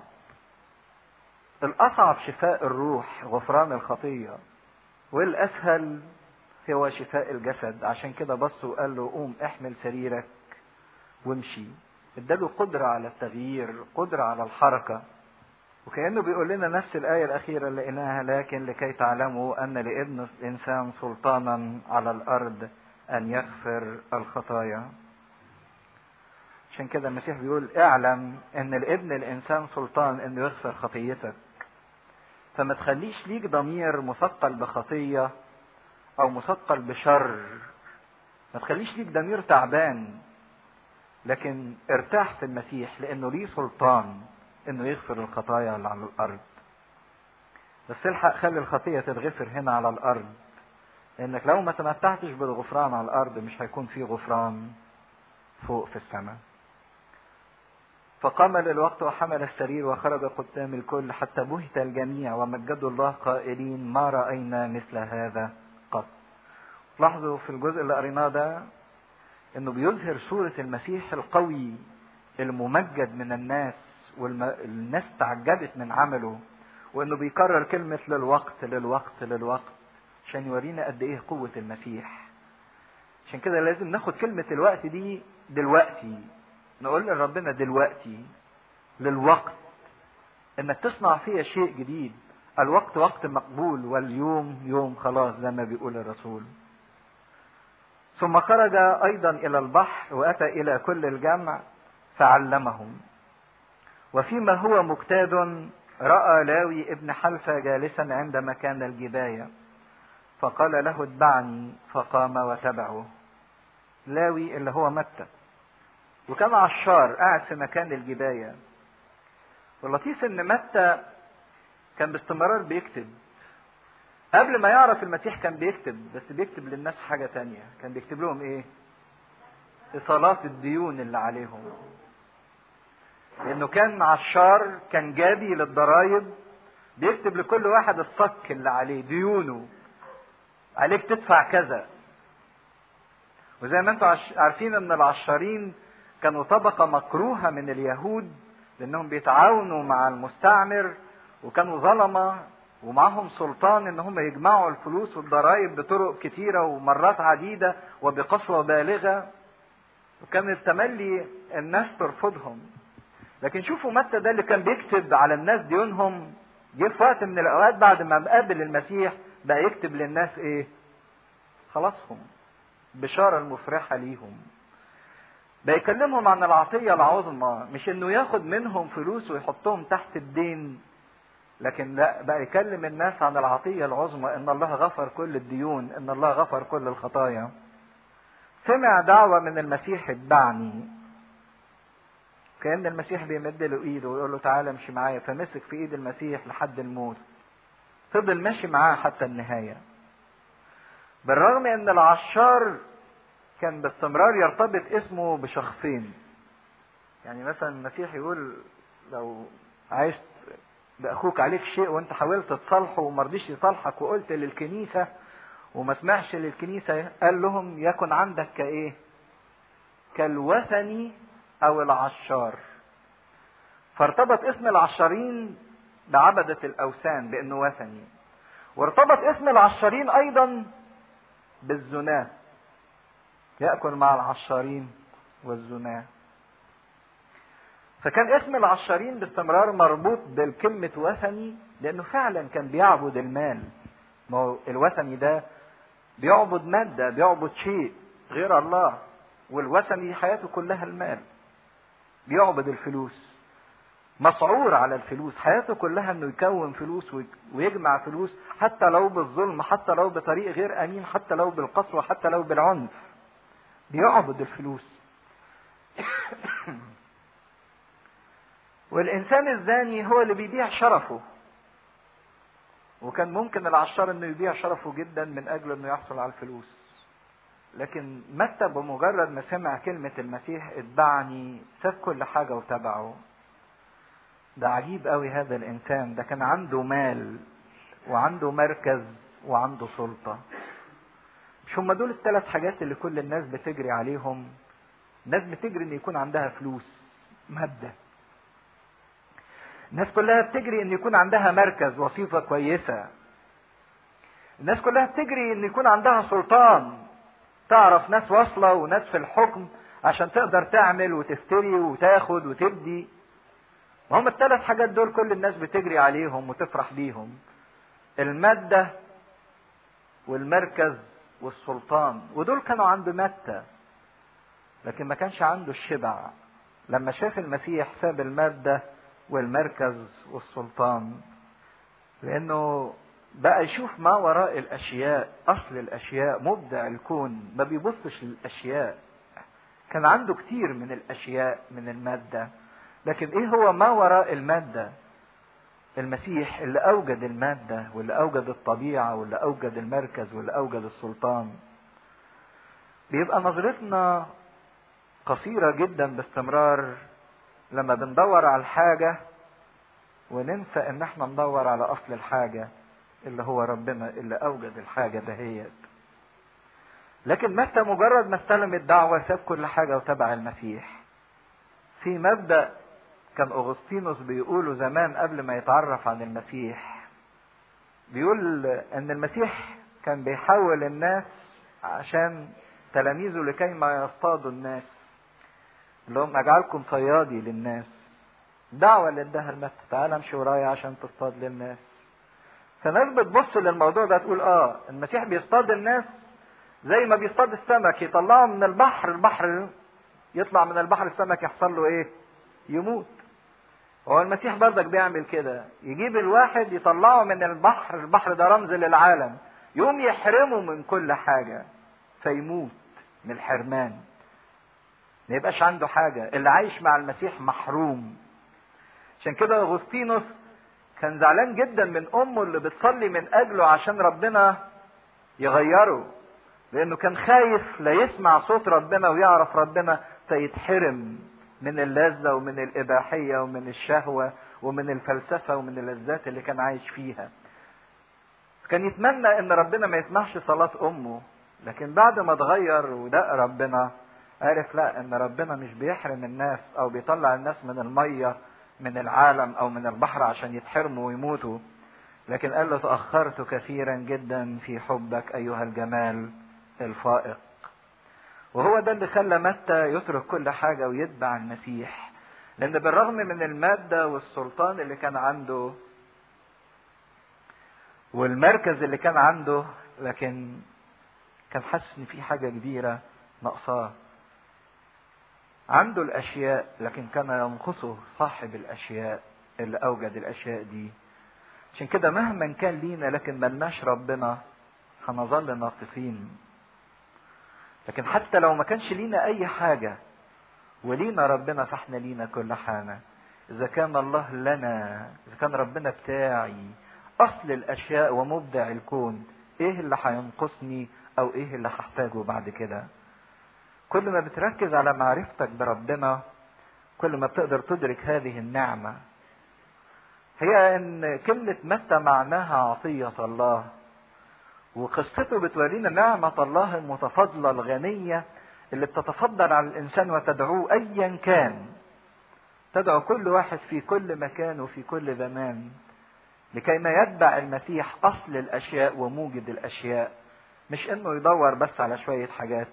الأصعب شفاء الروح، غفران الخطية، والأسهل هو شفاء الجسد. عشان كده بص وقال له قوم احمل سريرك وامشي. اداله قدرة على التغيير، قدرة على الحركة. وكأنه بيقول لنا نفس الآية الأخيرة اللي لقيناها: لكن لكي تعلموا أن لابن الإنسان سلطانا على الأرض أن يغفر الخطايا. عشان كده المسيح بيقول اعلم أن لابن الإنسان سلطان أنه يغفر خطيتك. فما تخليش ليك ضمير مثقل بخطية أو مثقل بشر، ما تخليش ليك ضمير تعبان، لكن ارتاح في المسيح لأنه ليه سلطان انه يغفر الخطايا اللي على الارض. بس الحق خلي الخطية تتغفر هنا على الارض، لانك لو ما تمتعتش بالغفران على الارض مش هيكون في غفران فوق في السماء. فقام للوقت وحمل السرير وخرج قدام الكل حتى بهت الجميع ومجدوا الله قائلين: ما رأينا مثل هذا قط. لاحظوا في الجزء اللي قريناه ده انه بيظهر صورة المسيح القوي الممجد من الناس، والناس تعجبت من عمله، وانه بيكرر كلمة للوقت للوقت للوقت عشان يورينا قد ايه قوة المسيح. عشان كده لازم ناخد كلمة الوقت دي دلوقتي، نقول لربنا دلوقتي للوقت انك تصنع فيها شيء جديد. الوقت وقت مقبول واليوم يوم خلاص زي ما بيقول الرسول. ثم خرج ايضا الى البحر واتى الى كل الجمع فعلمهم. وفيما هو مجتاز رأى لاوي ابن حلفة جالسا عند مكان الجباية فقال له: اتبعني، فقام وتبعه. لاوي اللي هو متى، وكان عشار قاعد في مكان الجباية. واللطيف ان متى كان باستمرار بيكتب. قبل ما يعرف المسيح كان بيكتب، بس بيكتب للناس حاجة تانية. كان بيكتب لهم ايه؟ إيصالات الديون اللي عليهم، لانه كان عشار، كان جابي للضرائب، بيكتب لكل واحد الصك اللي عليه، ديونه، عليك تدفع كذا. وزي ما انتم عارفين ان العشارين كانوا طبقة مكروهة من اليهود، لانهم بيتعاونوا مع المستعمر وكانوا ظلمة ومعهم سلطان ان هم يجمعوا الفلوس والضرائب بطرق كتيرة ومرات عديدة وبقسوة بالغة، وكان التملي الناس ترفضهم. لكن شوفوا متى ده اللي كان بيكتب على الناس ديونهم، جه في وقت من الاوقات بعد ما قابل المسيح بقى يكتب للناس ايه؟ خلاصهم، بشارة المفرحة ليهم. بقى يكلمهم عن العطية العظمى، مش انه ياخد منهم فلوس ويحطهم تحت الدين، لكن لا، بقى يكلم الناس عن العطية العظمى، ان الله غفر كل الديون، ان الله غفر كل الخطايا. سمع دعوة من المسيح: اتبعني. كأن المسيح بيمد له ايده ويقول له: تعالى امشي معايا. فمسك في ايد المسيح لحد الموت، فضل ماشي معاه حتى النهاية. بالرغم ان العشار كان باستمرار يرتبط اسمه بشخصين. يعني مثلا المسيح يقول: لو عايز باخوك عليك شيء وانت حاولت تصالحه وما رضيش يصالحك وقلت للكنيسة وما سمعش للكنيسة، قال لهم: يكن عندك كايه؟ كالوثني او العشار. فارتبط اسم العشارين بعبدة الاوثان بانه وثني، وارتبط اسم العشارين ايضا بالزنا، يأكل مع العشارين والزنا. فكان اسم العشارين باستمرار مربوط بالكلمة وثني، لانه فعلا كان بيعبد المال. ما هو الوثني ده بيعبد مادة، بيعبد شيء غير الله، والوثني حياته كلها المال، بيعبد الفلوس، مسعور على الفلوس، حياته كلها انه يكون فلوس ويجمع فلوس، حتى لو بالظلم، حتى لو بطريق غير امين، حتى لو بالقسوة، حتى لو بالعنف، بيعبد الفلوس. والانسان الزاني هو اللي بيبيع شرفه، وكان ممكن العشار انه يبيع شرفه جدا من اجل انه يحصل على الفلوس. لكن متى بمجرد ما سمع كلمة المسيح: اتبعني، ساب كل حاجة وتبعه. ده عجيب قوي هذا الانسان، ده كان عنده مال وعنده مركز وعنده سلطة. مش هم دول الثلاث حاجات اللي كل الناس بتجري عليهم؟ الناس بتجري ان يكون عندها فلوس، مادة. الناس كلها بتجري ان يكون عندها مركز، وظيفة كويسة. الناس كلها بتجري ان يكون عندها سلطان، تعرف ناس واصلة وناس في الحكم عشان تقدر تعمل وتفتري وتاخد وتدي. وهم الثلاث حاجات دول كل الناس بتجري عليهم وتفرح بيهم: المادة والمركز والسلطان. ودول كانوا عند متى، لكن ما كانش عنده الشبع. لما شاف المسيح ساب المادة والمركز والسلطان، لانه بقى يشوف ما وراء الاشياء، اصل الاشياء، مبدع الكون، ما بيبصش للاشياء. كان عنده كتير من الاشياء من المادة، لكن ايه هو ما وراء المادة؟ المسيح اللي اوجد المادة واللي اوجد الطبيعة واللي اوجد المركز واللي اوجد السلطان. بيبقى نظرتنا قصيرة جدا باستمرار لما بندور على الحاجة وننسى ان احنا ندور على اصل الحاجة اللي هو ربنا اللي اوجد الحاجة دهيت. لكن متى مجرد ما استلم الدعوة ساب كل حاجة وتبع المسيح. في مبدأ كان اغسطينوس بيقوله زمان قبل ما يتعرف عن المسيح، بيقول ان المسيح كان بيحول الناس عشان تلاميذه لكي ما يصطادوا الناس، اللي هم اجعلكم صيادي للناس. دعوة اللي اداها المسيح: تعالى امشي ورايا عشان تصطاد للناس. فالناس بتبص للموضوع ده تقول المسيح بيصطاد الناس زي ما بيصطاد السمك، يطلعه من البحر، البحر يطلع من البحر السمك يحصل له ايه؟ يموت. هو المسيح برضك بيعمل كده، يجيب الواحد يطلعه من البحر، البحر ده رمز للعالم، يقوم يحرمه من كل حاجة فيموت من الحرمان، ما يبقاش عنده حاجة. اللي عايش مع المسيح محروم. عشان كده اغسطينوس كان زعلان جدا من امه اللي بتصلي من اجله عشان ربنا يغيره، لانه كان خايف لا يسمع صوت ربنا ويعرف ربنا فيتحرم من اللذة ومن الاباحية ومن الشهوة ومن الفلسفة ومن اللذات اللي كان عايش فيها. كان يتمنى ان ربنا ما يسمعش صلاة امه، لكن بعد ما اتغير ودق ربنا عرف لا، ان ربنا مش بيحرم الناس او بيطلع الناس من المية من العالم او من البحر عشان يتحرموا ويموتوا، لكن قال له: تأخرت كثيرا جدا في حبك ايها الجمال الفائق. وهو ده اللي خلى متى يترك كل حاجة ويتبع المسيح، لان بالرغم من المادة والسلطان اللي كان عنده والمركز اللي كان عنده، لكن كان حاسس ان في حاجة كبيرة ناقصاه. عنده الاشياء لكن كان ينقصه صاحب الاشياء اللي اوجد الاشياء دي. عشان كده مهما كان لينا لكن ملناش ربنا هنظل ناقصين. لكن حتى لو ما كانش لينا اي حاجة ولينا ربنا فاحنا لينا كل حاجة. اذا كان الله لنا، اذا كان ربنا بتاعي اصل الاشياء ومبدع الكون، ايه اللي هينقصني او ايه اللي هحتاجه بعد كده؟ كل ما بتركز على معرفتك بربنا كل ما بتقدر تدرك هذه النعمة. هي ان كلمة متى معناها عطية الله، وقصته بتورينا نعمة الله المتفضلة الغنية اللي بتتفضل على الانسان وتدعوه ايا كان، تدعو كل واحد في كل مكان وفي كل زمان لكي ما يتبع المسيح اصل الاشياء وموجد الاشياء، مش انه يدور بس على شوية حاجات.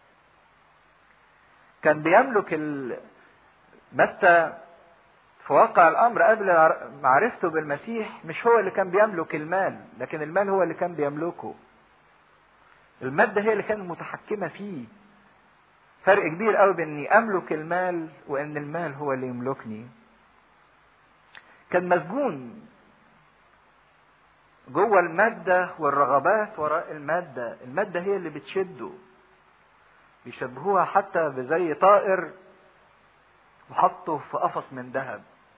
كان بيملك متى في واقع الامر قبل معرفته بالمسيح مش هو اللي كان بيملك المال، لكن المال هو اللي كان بيملكه. المادة هي اللي كانت متحكمة فيه. فرق كبير قوي بين اني املك المال وان المال هو اللي يملكني. كان مسجون جوه المادة والرغبات وراء المادة. المادة هي اللي بتشده. بيشبهوها حتى بزي طائر وحطه في قفص من ذهب.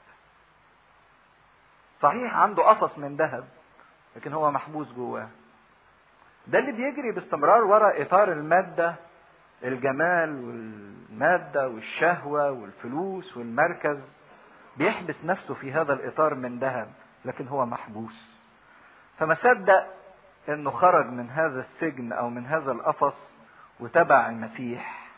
صحيح عنده قفص من ذهب لكن هو محبوس جواه. ده اللي بيجري باستمرار وراء اطار المادة، الجمال والمادة والشهوة والفلوس والمركز، بيحبس نفسه في هذا الاطار من ذهب لكن هو محبوس. فما صدق انه خرج من هذا السجن او من هذا القفص وتبع المسيح.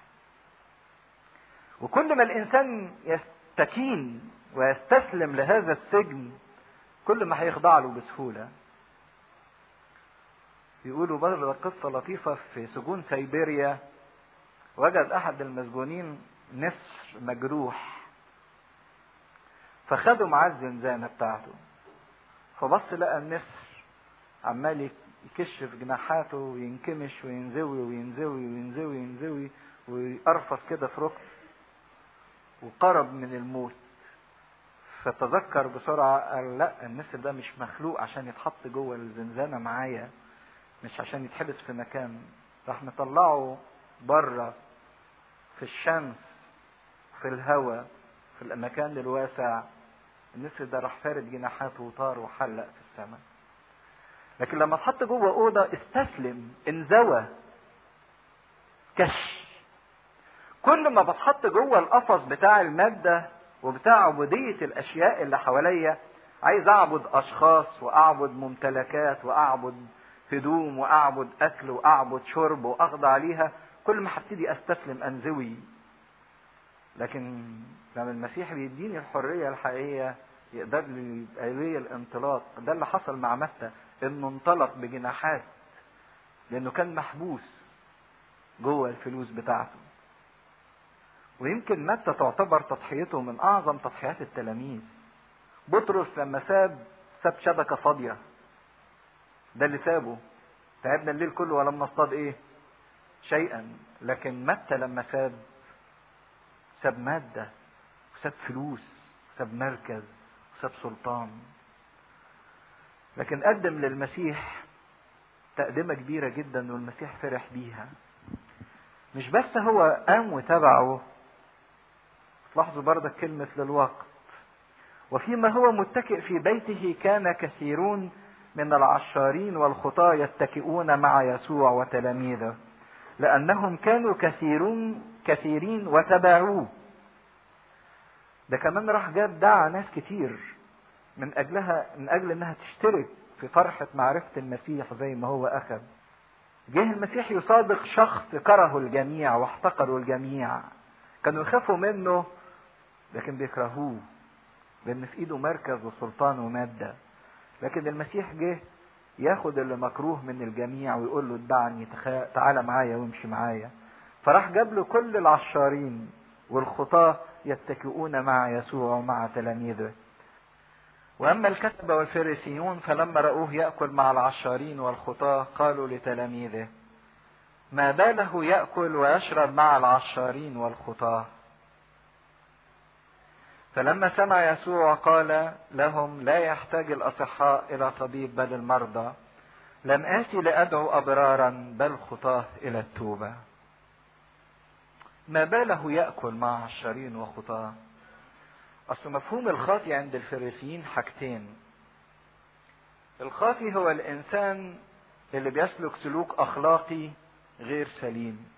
وكل ما الانسان يستكين ويستسلم لهذا السجن كل ما هيخضع له بسهولة. يقولوا برضه قصة لطيفة في سجون سيبيريا، وجد احد المسجونين نسر مجروح، فخدوا معاه الزنزانة بتاعته، فبص لقى النسر عمال يكشف جناحاته وينكمش وينزوي وينزوي وينزوي وينزوي ويقرفص كده في ركن، وقرب من الموت. فتذكر بسرعة، قال لا، النسر ده مش مخلوق عشان يتحط جوه الزنزانة معايا، مش عشان يتحبس في مكان. راح مطلعه بره في الشمس في الهواء في المكان الواسع. النسر ده راح فارد جناحاته وطار وحلق في السماء. لكن لما اتحط جوه اوضه استسلم، انزوى، كش. كل ما بتحط جوه القفص بتاع الماده وبتاع عبوديه الاشياء اللي حواليا، عايز اعبد اشخاص واعبد ممتلكات واعبد هدوم واعبد اكل واعبد شرب واخضع ليها، كل ما هبتدي استسلم انزوي. لكن لما المسيح بيديني الحريه الحقيقيه يقدر لي يبقى لي الانطلاق. ده اللي حصل مع متى، انه انطلق بجناحات لانه كان محبوس جوه الفلوس بتاعته. ويمكن متى تعتبر تضحيته من اعظم تضحيات التلاميذ. بطرس لما ساب شبكه فاضيه، ده اللي سابه، تعبنا الليل كله ولم نصطاد ايه شيئا. لكن متى لما ساب ماده، وساب فلوس، وساب مركز، وساب سلطان، لكن قدم للمسيح تقدمة كبيرة جدا والمسيح فرح بيها. مش بس هو قام وتبعه، لاحظوا برضك كلمة للوقت. وفيما هو متكئ في بيته كان كثيرون من العشارين والخطاة يتكئون مع يسوع وتلاميذه، لأنهم كانوا كثيرين وتبعوه. ده كمان راح جاب دعا ناس كتير من أجل أنها تشترك في فرحة معرفة المسيح زي ما هو أخذ. جه المسيح يصادق شخص كرهه الجميع واحتقروا الجميع، كانوا يخافوا منه لكن بيكرهوه لأن في إيده مركز وسلطان ومادة. لكن المسيح جه ياخد اللي مكروه من الجميع ويقول له اتبعني، تعالى معايا وامشي معايا. فراح جاب له كل العشارين والخطاة يتكئون مع يسوع ومع تلاميذه. وأما الكتبة والفريسيون فلما رأوه يأكل مع العشارين والخطاة قالوا لتلاميذه: ما باله يأكل ويشرب مع العشارين والخطاة؟ فلما سمع يسوع قال لهم: لا يحتاج الأصحاء إلى طبيب بل المرضى، لم آتي لأدعو أبرارا بل خطاة إلى التوبة. ما باله يأكل مع عشارين وخطاة؟ أصل مفهوم الخاطي عند الفريسيين حاجتين. الخاطي هو الإنسان اللي بيسلك سلوك أخلاقي غير سليم،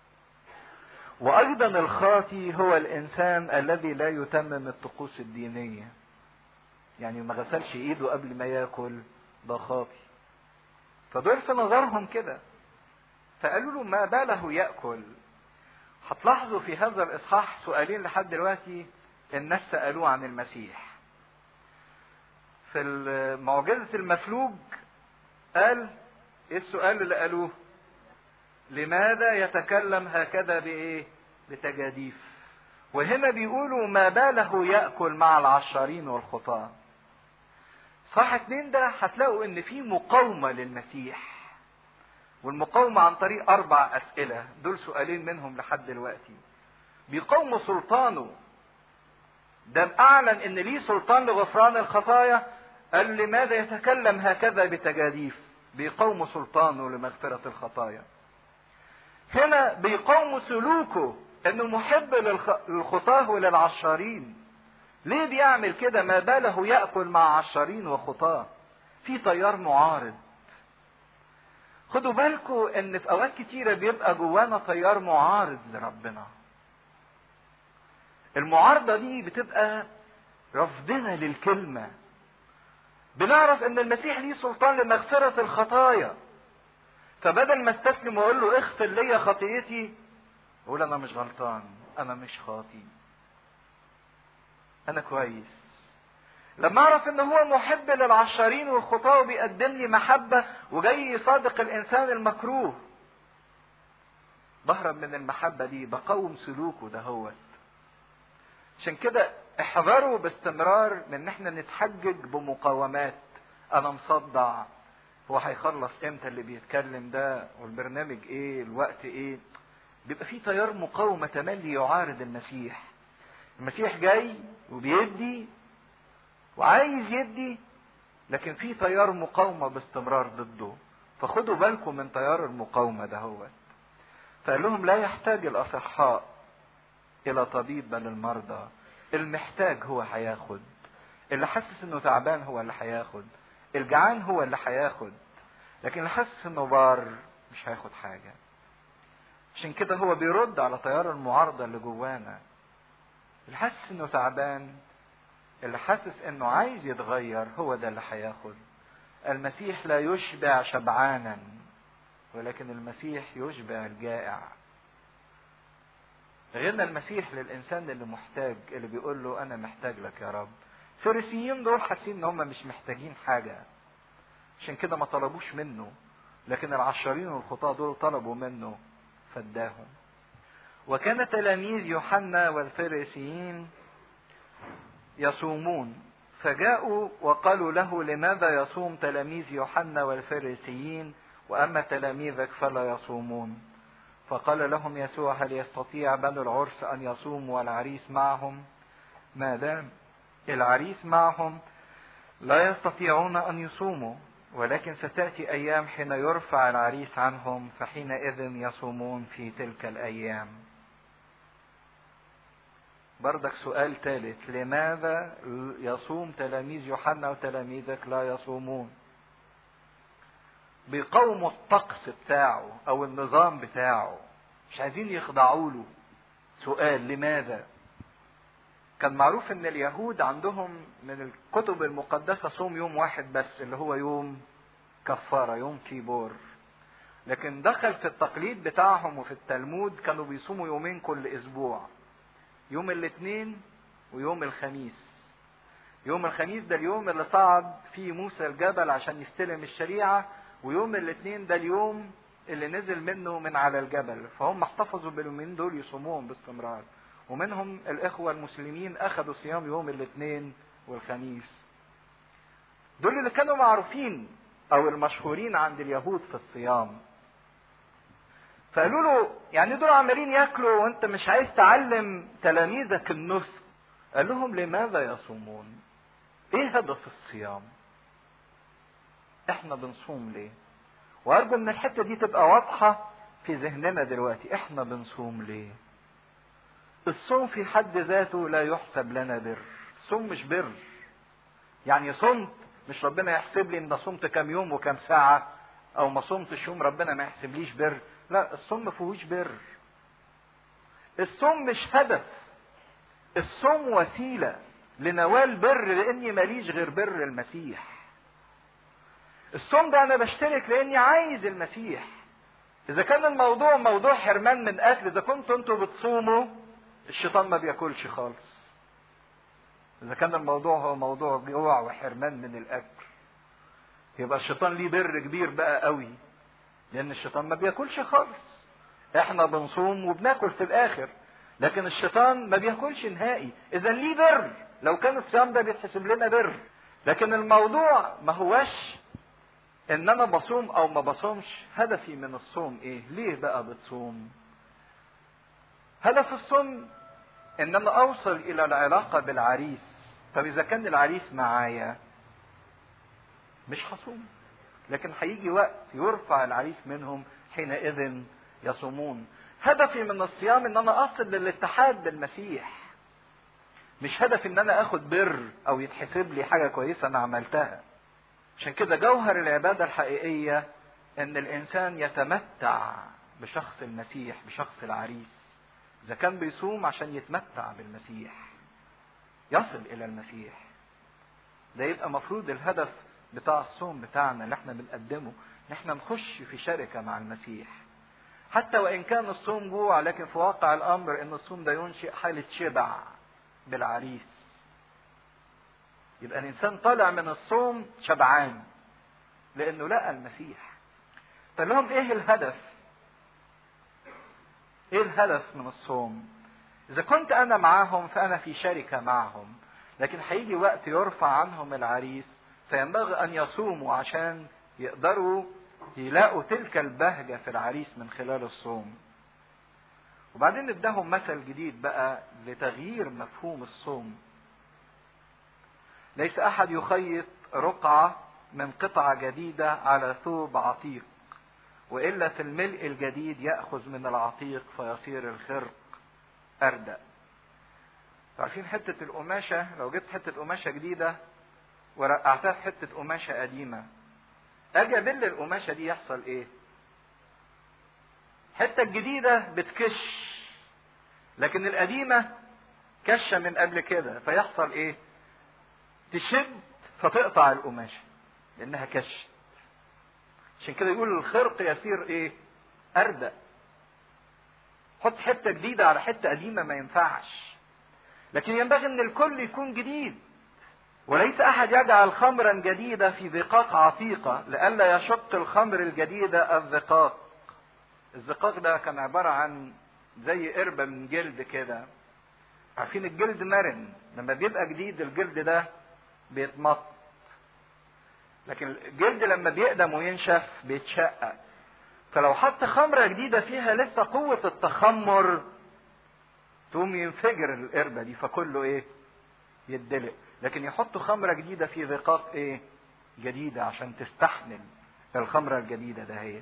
وأيضا الخاطي هو الإنسان الذي لا يتمم الطقوس الدينية، يعني ما غسلش إيده قبل ما يأكل، ده خاطي. فدول في نظرهم كده، فقالوا له: ما باله يأكل؟ هتلاحظوا في هذا الإصحاح سؤالين لحد دلوقتي الناس سألوه عن المسيح. في معجزة المفلوج قال ايه السؤال اللي قالوه؟ لماذا يتكلم هكذا بايه؟ بتجاديف. وهنا بيقولوا ما باله يأكل مع العشارين والخطاة. صح 2 ده هتلاقوا ان في مقاومة للمسيح، والمقاومة عن طريق 4 أسئلة. دول سؤالين منهم لحد دلوقتي بيقاوموا سلطانه. ده اعلن ان ليه سلطان لغفران الخطايا، قال لماذا يتكلم هكذا بتجاديف؟ بيقاوموا سلطانه لمغفرة الخطايا. هنا بيقاوموا سلوكه انه محب للخطاه وللعشارين. ليه بيعمل كده؟ ما باله يأكل مع عشارين وخطاه؟ في تيار معارض. خدوا بالكم ان في اوقات كتيرة بيبقى جوانا تيار معارض لربنا. المعارضة دي بتبقى رفضنا للكلمة. بنعرف ان المسيح ليه سلطان لمغفرة الخطايا، فبدل ما استسلم واقول له اغفر لي خطيتي، اقول انا مش غلطان، انا مش خاطي، انا كويس. لما اعرف ان هو محب للعشارين والخطاة وبيقدم لي محبة وجاي يصادق الانسان المكروه، بهرب من المحبة دي، بقاوم سلوكه ده هو. عشان كده احذروا باستمرار من ان احنا نتحجج بمقاومات. انا مصدع، هو هيخلص امتى اللي بيتكلم ده، والبرنامج ايه، الوقت ايه. بيبقى في تيار مقاومة تملي يعارض المسيح. المسيح جاي وبيدي وعايز يدي، لكن في تيار مقاومة باستمرار ضده، فخدوا بالكم من تيار المقاومة ده هو. فقال لهم لا يحتاج الأصحاء إلى طبيب بل المرضى. المحتاج هو هياخد، اللي حاسس انه تعبان هو اللي هياخد، الجعان هو اللي هياخد، لكن اللي حاسس انه بار مش هياخد حاجة. عشان كده هو بيرد على تيار المعارضة اللي جوانا. اللي حاسس انه تعبان، اللي حاسس انه عايز يتغير، هو ده اللي هياخد. المسيح لا يشبع شبعانا، ولكن المسيح يشبع الجائع. غيرنا المسيح للانسان اللي محتاج، اللي بيقول له انا محتاج لك يا رب. الفريسيين دول حاسين ان هم مش محتاجين حاجة، عشان كده ما طلبوش منه، لكن العشارين والخطاة دول طلبوا منه فاداهم. وكان تلاميذ يوحنا والفريسيين يصومون، فجاءوا وقالوا له لماذا يصوم تلاميذ يوحنا والفريسيين وأما تلاميذك فلا يصومون؟ فقال لهم يسوع هل يستطيع بنو العرس أن يصوموا والعريس معهم؟ ما دام العريس معهم لا يستطيعون أن يصوموا، ولكن ستأتي أيام حين يرفع العريس عنهم فحينئذ يصومون في تلك الأيام. بردك سؤال ثالث، لماذا يصوم تلاميذ يوحنا وتلاميذك لا يصومون؟ بيقاوموا الطقس بتاعه او النظام بتاعه، مش عايزين يخضعوا له. سؤال لماذا؟ كان معروف ان اليهود عندهم من الكتب المقدسة صوم يوم واحد بس، اللي هو يوم كفارة، يوم كيبور. لكن دخل في التقليد بتاعهم وفي التلمود كانوا بيصوموا يومين كل اسبوع، يوم الاثنين ويوم الخميس. يوم الخميس ده اليوم اللي صعد فيه موسى الجبل عشان يستلم الشريعة، ويوم الاثنين ده اليوم اللي نزل منه من على الجبل. فهم احتفظوا باليومين دول يصوموهم باستمرار. ومنهم الإخوة المسلمين أخذوا صيام يوم الاثنين والخميس. دول اللي كانوا معروفين أو المشهورين عند اليهود في الصيام. فقالوا له يعني دول عمالين ياكلوا وانت مش عايز تعلم تلاميذك النسك. قال لهم لماذا يصومون؟ ايه هدف الصيام؟ احنا بنصوم ليه؟ وارجو ان الحته دي تبقى واضحه في ذهننا دلوقتي. احنا بنصوم ليه؟ الصوم في حد ذاته لا يحسب لنا بر. الصوم مش بر يعني صمت مش ربنا يحسب لي ان صمت كام يوم وكام ساعه، او ما صمتش يوم ربنا ما يحسبليش بر. لا، الصوم ما فيهوش بر. الصوم مش هدف، الصوم وسيله لنوال بر، لاني ماليش غير بر المسيح. الصوم ده انا بشترك لاني عايز المسيح. اذا كان الموضوع موضوع حرمان من اكل، اذا كنتوا انتوا بتصوموا الشيطان ما بياكلش خالص. اذا كان الموضوع هو موضوع جوع وحرمان من الاكل، يبقى الشيطان ليه بر كبير بقى قوي، لان الشيطان ما بياكلش خالص. احنا بنصوم وبناكل في الاخر، لكن الشيطان ما بياكلش نهائي. اذا ليه بر، لو كان الصيام ده بيتحسب لنا بر. لكن الموضوع ما هوش ان انا بصوم او ما بصومش. هدفي من الصوم ايه؟ ليه بقى بتصوم؟ هدف الصوم ان انا اوصل الى العلاقة بالعريس. طب اذا كان العريس معايا مش هصوم، لكن هيجي وقت يرفع العريس منهم حينئذ يصومون. هدفي من الصيام ان انا اصل للاتحاد بالمسيح، مش هدفي ان انا اخد بر او يتحسب لي حاجة كويسة انا عملتها. عشان كده جوهر العبادة الحقيقية ان الانسان يتمتع بشخص المسيح، بشخص العريس. اذا كان بيصوم عشان يتمتع بالمسيح، يصل الى المسيح، ده يبقى مفروض الهدف بتاع الصوم بتاعنا اللي احنا بنقدمه، ان احنا نخش في شركة مع المسيح. حتى وان كان الصوم جوع، لكن في واقع الامر ان الصوم ده ينشئ حالة شبع بالعريس. يبقى الانسان طالع من الصوم شبعان لانه لقى المسيح. فقال لهم ايه الهدف؟ ايه الهدف من الصوم؟ اذا كنت انا معاهم فانا في شركة معهم، لكن هيجي وقت يرفع عنهم العريس فينبغي ان يصوموا عشان يقدروا يلاقوا تلك البهجة في العريس من خلال الصوم. وبعدين اداهم مثل جديد بقى لتغيير مفهوم الصوم. ليس احد يخيط رقعة من قطعة جديدة على ثوب عتيق، وإلا في الملء الجديد يأخذ من العتيق فيصير الخرق أردأ. عارفين حتة القماشة، لو جبت حتة قماشة جديدة ورقعتها في حتة قماشة قديمة، أجي أبل القماشة دي يحصل إيه؟ حتة الجديدة بتكش، لكن القديمة كشة من قبل كده، فيحصل إيه؟ تشد فتقطع القماشة لأنها كشت. عشان كده يقول الخرق يصير ايه؟ أردأ. حط حتة جديدة على حتة قديمة ما ينفعش. لكن ينبغي ان الكل يكون جديد. وليس احد يجعل خمرا جديدة في ذقاق عتيقة لئلا يشق الخمر الجديدة الذقاق. الذقاق ده كان عبارة عن زي قربة من جلد كده. عارفين الجلد مرن، لما بيبقى جديد الجلد ده بيتمط، لكن الجلد لما بيقدم وينشف بيتشقق. فلو حط خمرة جديدة فيها لسه قوة التخمر تقوم ينفجر القربة دي فكله ايه؟ يدلق. لكن يحطوا خمرة جديدة في ذقاق ايه؟ جديدة عشان تستحمل الخمرة الجديدة دهيت.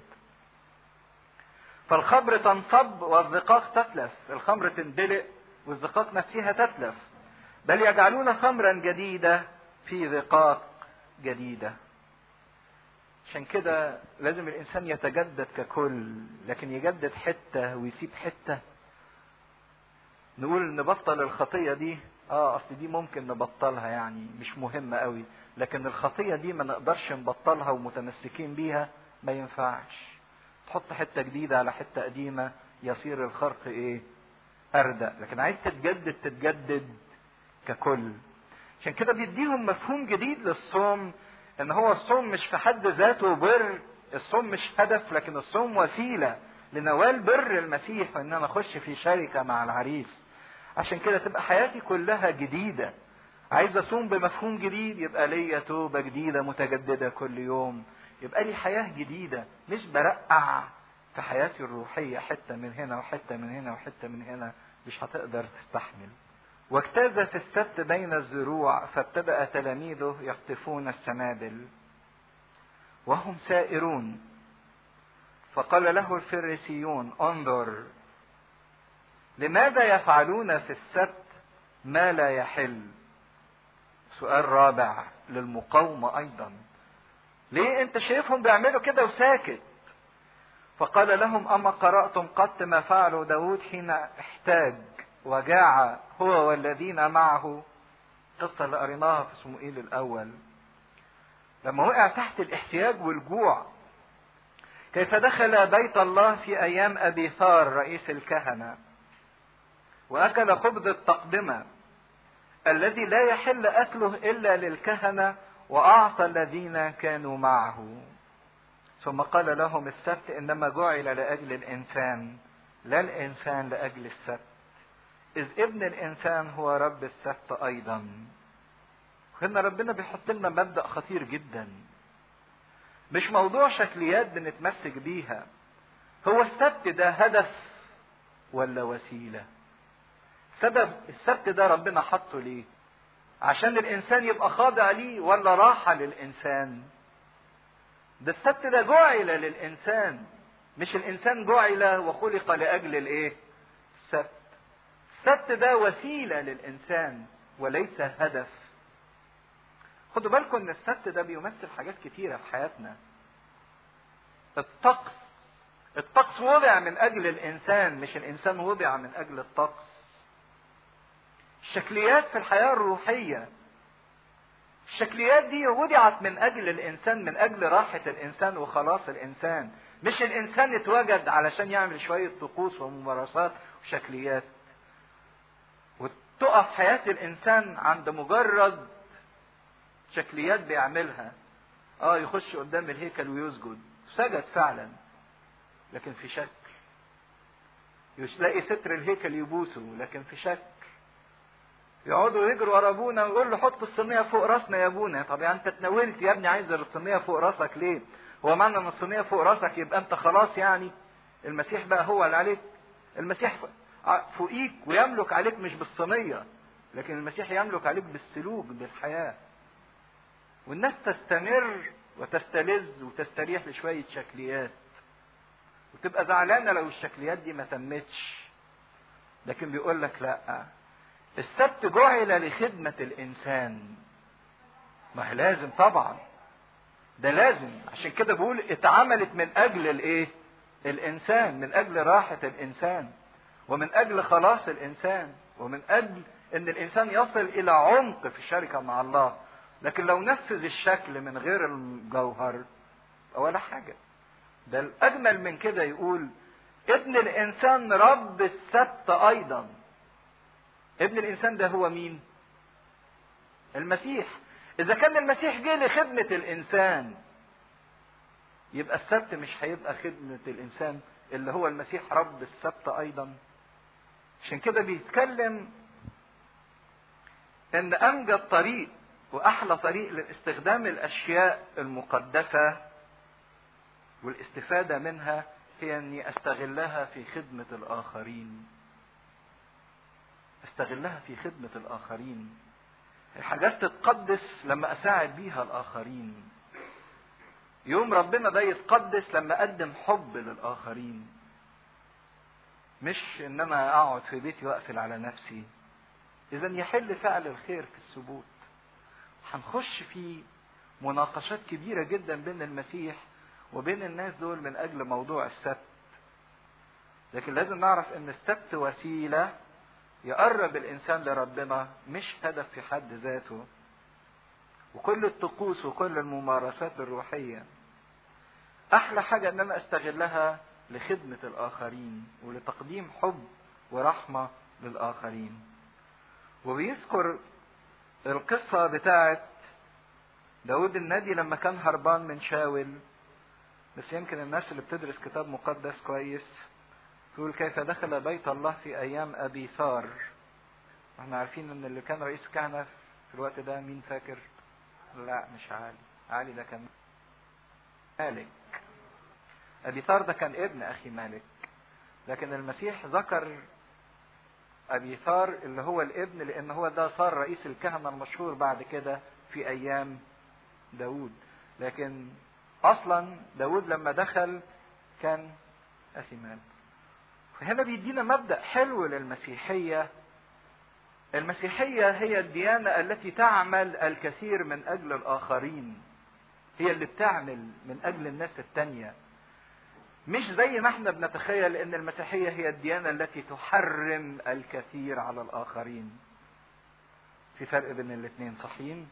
فالخمر تنصب والذقاق تتلف، الخمر تندلق والذقاق نفسها تتلف، بل يجعلون خمرا جديدة في ذقاق جديدة. عشان كده لازم الانسان يتجدد ككل، لكن يجدد حتة ويسيب حتة. نقول نبطل الخطية دي، اصل دي ممكن نبطلها يعني مش مهمة قوي، لكن الخطية دي ما نقدرش نبطلها ومتمسكين بيها، ما ينفعش. تحط حتة جديدة على حتة قديمة يصير الخرق ايه؟ أردأ. لكن عايز تتجدد ككل. عشان كده بيديهم مفهوم جديد للصوم، ان هو الصوم مش في حد ذاته بر، الصوم مش هدف، لكن الصوم وسيلة لنوال بر المسيح وان انا اخش في شركة مع العريس. عشان كده تبقى حياتي كلها جديدة. عايز اصوم بمفهوم جديد، يبقى ليا توبة جديدة متجددة كل يوم، يبقى لي حياة جديدة، مش برقع في حياتي الروحية حتة من هنا وحتة من هنا وحتة من هنا، مش هتقدر تستحمل. واجتاز في السبت بين الزروع، فابتدأ تلاميذه يقطفون السنابل وهم سائرون. فقال له الفريسيون: انظر، لماذا يفعلون في السبت ما لا يحل؟ سؤال رابع للمقاومة ايضا. ليه انت شايفهم بيعملوا كده وساكت؟ فقال لهم: اما قرأتم قط ما فعلوا داود حين احتاج وجاع هو والذين معه؟ قصة اللي قريناها في صموئيل الأول، لما وقع تحت الاحتياج والجوع. كيف دخل بيت الله في أيام أبي ثار رئيس الكهنة وأكل خبز التقدمة الذي لا يحل أكله إلا للكهنة، وأعطى الذين كانوا معه. ثم قال لهم: السبت إنما جعل لأجل الإنسان، لا الإنسان لأجل السبت، إذ ابن الإنسان هو رب السبت أيضا. هنا ربنا بيحط لنا مبدأ خطير جدا، مش موضوع شكليات بنتمسك بيها. هو السبت ده هدف ولا وسيلة؟ سبب السبت ده ربنا حطه ليه؟ عشان الإنسان يبقى خاضع ليه ولا راحة للإنسان؟ ده السبت ده جعل للإنسان، مش الإنسان جعل وخلق لأجل الإيه؟ السبت. السبت ده وسيلة للإنسان وليس هدف. خدوا بالكم ان السبت ده بيمثل حاجات كتيرة في حياتنا. الطقس وضع من اجل الانسان، مش الانسان وضع من اجل الطقس. الشكليات في الحياة الروحية، الشكليات دي وضعت من اجل الانسان، من اجل راحة الانسان وخلاص الانسان، مش الانسان اتوجد علشان يعمل شوية طقوس وممارسات وشكليات. وتقف حياة الانسان عند مجرد شكليات بيعملها. يخش قدام الهيكل ويسجد، سجد فعلا لكن في شك. يلاقي ستر الهيكل يبوسه لكن في شك. يقعدوا يجروا ورا ابونا ويقول له حط الصينيه فوق راسنا يا ابونا. طب يعني انت اتناولت يا ابني، عايز الصينيه فوق راسك ليه؟ هو معنى ان الصينيه فوق راسك يبقى انت خلاص يعني المسيح بقى هو اللي عليك؟ المسيح فوقيك ويملك عليك مش بالصينيه، لكن المسيح يملك عليك بالسلوك بالحياه. والناس تستمر وتستلذ وتستريح لشويه شكليات، وتبقى زعلانه لو الشكليات دي ما تمتش. لكن بيقول لك لا، السبت جعل لخدمة الإنسان. ما هي لازم طبعا، ده لازم. عشان كده بقول اتعملت من أجل الإيه؟ الإنسان، من أجل راحة الإنسان، ومن أجل خلاص الإنسان، ومن أجل إن الإنسان يصل إلى عمق في الشركة مع الله. لكن لو نفذ الشكل من غير الجوهر ولا حاجة. ده الأجمل من كده يقول ابن الإنسان رب السبت أيضا. ابن الإنسان ده هو مين؟ المسيح. إذا كان المسيح جه لخدمة الإنسان، يبقى السبت مش هيبقى خدمة الإنسان اللي هو المسيح رب السبت أيضا. عشان كده بيتكلم إن أمجد طريق وأحلى طريق لاستخدام الأشياء المقدسة والاستفادة منها هي إني أستغلها في خدمة الآخرين. استغلها في خدمة الآخرين. الحاجات تتقدس لما أساعد بيها الآخرين. يوم ربنا ده يتقدس لما أقدم حب للآخرين، مش إن أنا أقعد في بيتي وأقفل على نفسي. إذا يحل فعل الخير في السبوت. هنخش في مناقشات كبيرة جدا بين المسيح وبين الناس دول من أجل موضوع السبت. لكن لازم نعرف إن السبت وسيلة يقرب الإنسان لربنا، مش هدف في حد ذاته. وكل الطقوس وكل الممارسات الروحية أحلى حاجة إن أنا أستغلها لخدمة الآخرين ولتقديم حب ورحمة للآخرين. وبيذكر القصة بتاعت داود النبي لما كان هربان من شاول. بس يمكن الناس اللي بتدرس كتاب مقدس كويس تقول كيف دخل بيت الله في أيام أبي ثار. احنا عارفين ان اللي كان رئيس كهنة في الوقت ده مين فاكر؟ لا مش علي. علي ده كان مالك. أبي ثار ده كان ابن أخي مالك. لكن المسيح ذكر أبي ثار اللي هو الابن لأن هو ده صار رئيس الكهنة المشهور بعد كده في أيام داود. لكن أصلا داود لما دخل كان أخي مالك. فهنا بيدينا مبدأ حلو للمسيحية. المسيحية هي الديانة التي تعمل الكثير من أجل الآخرين. هي اللي بتعمل من أجل الناس التانية، مش زي ما احنا بنتخيل ان المسيحية هي الديانة التي تحرم الكثير على الآخرين. في فرق بين الاثنين صحيحين.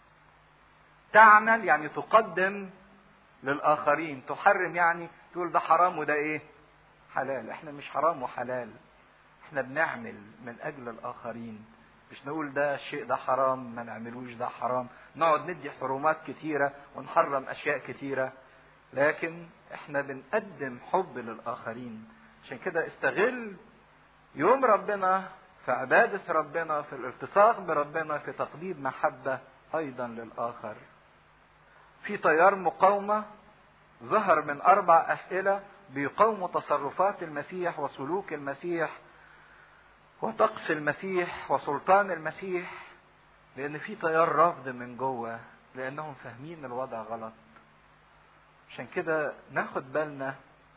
تعمل يعني تقدم للآخرين، تحرم يعني تقول ده حرام وده ايه حلال. احنا مش حرام وحلال، احنا بنعمل من اجل الآخرين. مش نقول ده الشيء ده حرام ما نعملوش، ده حرام نقعد ندي حرمات كتيرة ونحرم اشياء كتيرة. لكن احنا بنقدم حب للآخرين. عشان كده استغل يوم ربنا في عبادة ربنا، في الالتصاق بربنا، في تقديم محبة ايضا للآخر. في تيار مقاومة ظهر من 4 أسئلة بيقاوموا تصرفات المسيح وسلوك المسيح وطقس المسيح وسلطان المسيح، لأن في تيار رافض من جوه، لأنهم فاهمين الوضع غلط. عشان كده ناخد بالنا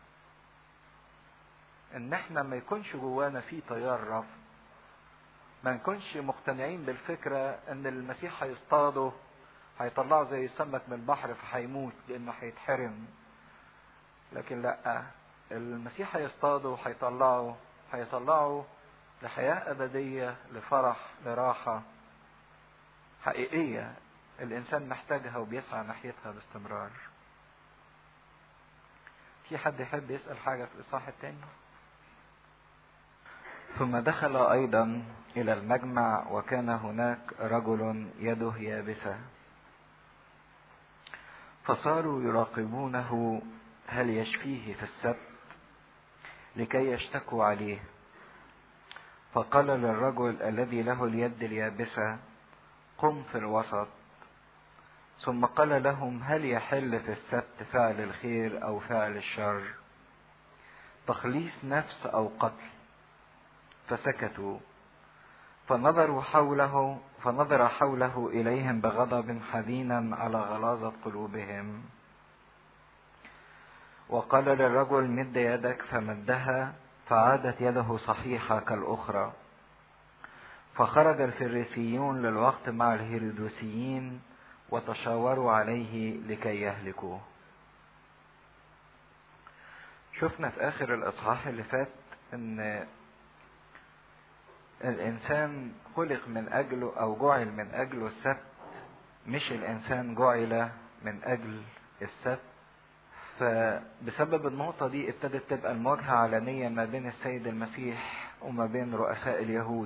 ان احنا ما يكونش جوانا في تيار رفض، ما نكونش مقتنعين بالفكرة ان المسيح هيصطاده هيطلعه زي السمك من البحر فهيموت لانه هيتحرم. لكن لا، المسيح هيصطاده هيطلعه لحياة ابدية، لفرح، لراحة حقيقية الانسان محتاجها وبيسعى ناحيتها باستمرار. في حد يحب يسأل حاجة في الإصحاح الثاني؟ ثم دخل أيضا إلى المجمع وكان هناك رجل يده يابسة. فصاروا يراقبونه هل يشفيه في السبت لكي يشتكوا عليه. فقال للرجل الذي له اليد اليابسة قم في الوسط. ثم قال لهم هل يحل في السبت فعل الخير أو فعل الشر، تخليص نفس أو قتل؟ فسكتوا. فنظر حوله إليهم بغضب حزينا على غلاظة قلوبهم. وقال للرجل مد يدك، فمدها فعادت يده صحيحة كالأخرى. فخرج الفريسيون للوقت مع الهيرودوسيين وتشاوروا عليه لكي يهلكوه. شفنا في آخر الإصحاح اللي فات ان الإنسان خلق من أجله أو جعل من أجله السبت، مش الإنسان جعل من أجل السبت. فبسبب النقطة دي ابتدت تبقى المواجهة علنية ما بين السيد المسيح وما بين رؤساء اليهود.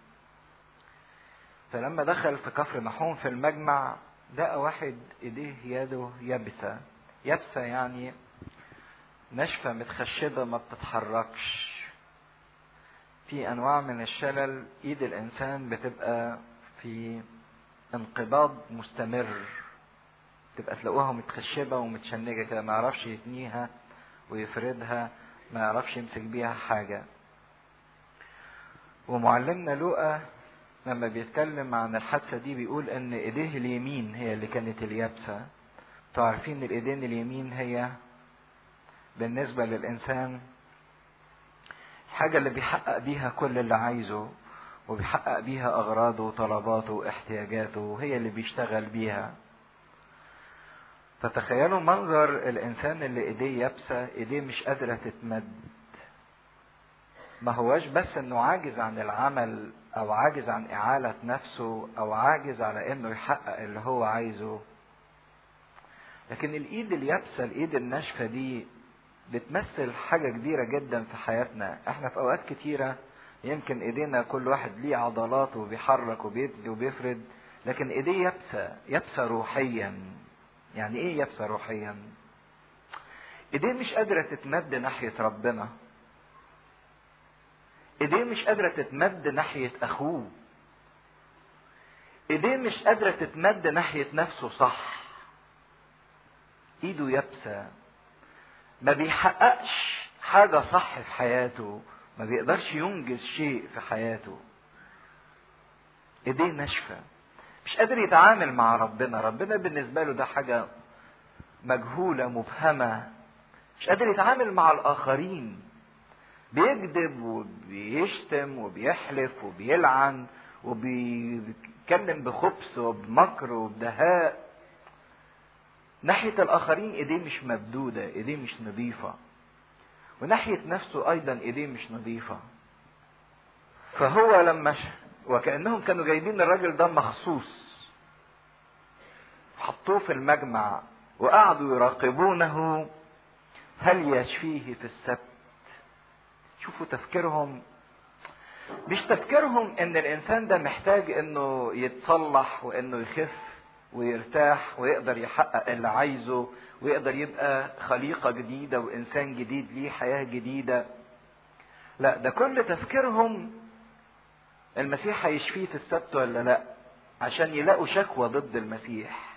فلما دخل في كفر نحوم في المجمع لقى واحد ايديه يده يابسة يعني ناشفة متخشبة ما بتتحركش. في انواع من الشلل ايد الانسان بتبقى في انقباض مستمر، تبقى تلاقوها متخشبة ومتشنجة كده، ما يعرفش يتنيها ويفردها، ما يعرفش يمسك بيها حاجة. ومعلمنا لوقا لما بيتكلم عن الحادثة دي بيقول ان ايديه اليمين هي اللي كانت اليابسة. تعرفين الايدين اليمين هي بالنسبة للانسان الحاجة اللي بيحقق بيها كل اللي عايزه، وبيحقق بيها اغراضه وطلباته واحتياجاته، وهي اللي بيشتغل بيها. فتخيلوا منظر الانسان اللي ايديه يابسة، ايديه مش قادرة تتمد. ما هواش بس انه عاجز عن العمل او عاجز عن اعالة نفسه او عاجز على انه يحقق اللي هو عايزه، لكن الايد اليابسة الايد الناشفة دي بتمثل حاجة كبيرة جدا في حياتنا. احنا في اوقات كتيرة يمكن ايدينا كل واحد ليه عضلات وبيحرك وبيدي وبيفرد، لكن ايديه يابسة روحيا. يعني ايه يابسة روحيا؟ ايديه مش قادرة تتمد ناحية ربنا، ايديه مش قادرة تتمد ناحية اخوه، ايديه مش قادرة تتمد ناحية نفسه صح. ايده يابسة، ما بيحققش حاجة صح في حياته، ما بيقدرش ينجز شيء في حياته. ايديه ناشفة، مش قادر يتعامل مع ربنا. ربنا بالنسبة له ده حاجة مجهولة مبهمة. مش قادر يتعامل مع الآخرين، بيكذب وبيشتم وبيحلف وبيلعن وبيتكلم بخبث وبمكر وبدهاء. ناحية الآخرين ايديه مش مبدودة، ايديه مش نظيفة، وناحية نفسه أيضا ايديه مش نظيفة. فهو لما وكأنهم كانوا جايبين الراجل ده مخصوص، حطوه في المجمع وقعدوا يراقبونه هل يشفيه في السبت. شوفوا تفكيرهم، مش تفكيرهم ان الانسان ده محتاج انه يتصلح وانه يخف ويرتاح ويقدر يحقق اللي عايزه ويقدر يبقى خليقة جديدة وانسان جديد ليه حياة جديدة. لا، ده كل تفكيرهم المسيح هيشفيه في السبت ولا لا، عشان يلاقوا شكوى ضد المسيح.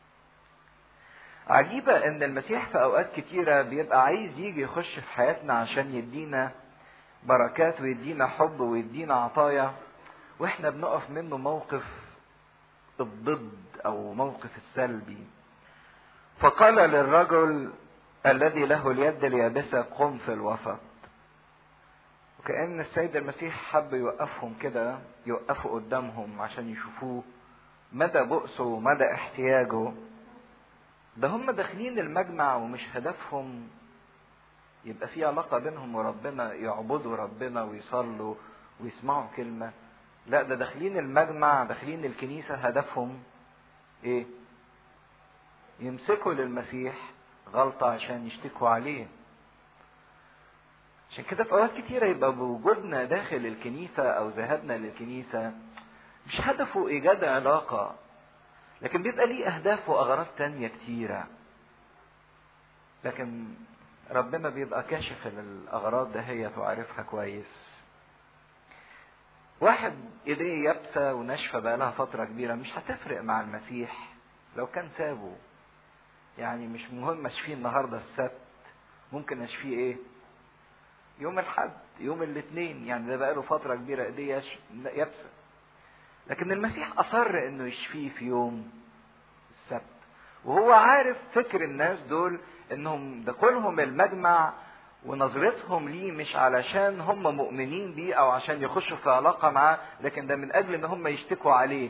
عجيبة ان المسيح في اوقات كتيرة بيبقى عايز يجي يخش في حياتنا عشان يدينا بركات ويدينا حب ويدينا عطايا، واحنا بنقف منه موقف الضد او موقف السلبي. فقال للرجل الذي له اليد اليابسة قم في الوسط. وكأن السيد المسيح حب يوقفهم كده، يوقفوا قدامهم عشان يشوفوه مدى بؤسه ومدى احتياجه. ده هم داخلين المجمع ومش هدفهم يبقى في علاقة بينهم وربنا، يعبدوا ربنا ويصلوا ويسمعوا كلمة. لا، ده داخلين المجمع، داخلين الكنيسة، هدفهم ايه؟ يمسكوا للمسيح غلطة عشان يشتكوا عليه. عشان كده في اوقات كتيرة يبقى بوجودنا داخل الكنيسة او ذهابنا للكنيسة مش هدفه ايجاد علاقة، لكن بيبقى ليه اهداف واغراض تانية كتيرة. لكن ربنا بيبقى كاشف الاغراض دهيت وعارفها كويس. واحد ايديه يابسه وناشفه بقالها فتره كبيره مش هتفرق مع المسيح لو كان سابه. يعني مش مهم اشفيه النهارده السبت، ممكن اشفيه ايه يوم الاحد يوم الاثنين، يعني ده بقاله فتره كبيره ايديه يابسه. لكن المسيح اصر انه يشفيه في يوم السبت، وهو عارف فكر الناس دول انهم دخولهم المجمع ونظرتهم ليه مش علشان هم مؤمنين بيه او عشان يخشوا في علاقة معاه، لكن ده من اجل ان هم يشتكوا عليه.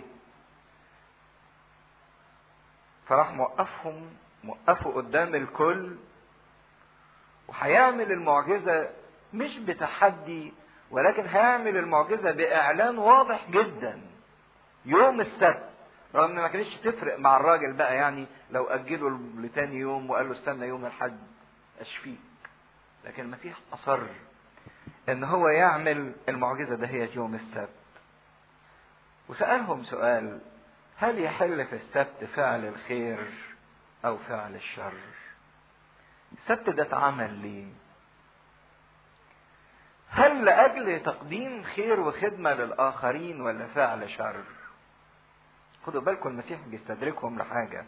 فراح موقفوا قدام الكل، وهيعمل المعجزة مش بتحدي، ولكن هيعمل المعجزة باعلان واضح جدا يوم السبت. رغم ان ما كانتش تفرق مع الراجل بقى، يعني لو اجله لتاني يوم وقال له استنى يوم الاحد اشفيك، لكن المسيح اصر ان هو يعمل المعجزة ده هي يوم السبت. وسألهم سؤال: هل يحل في السبت فعل الخير او فعل الشر؟ السبت ده اتعمل ليه؟ هل لأجل تقديم خير وخدمة للآخرين ولا فعل شر؟ خدوا بالكم المسيح بيستدركهم لحاجة.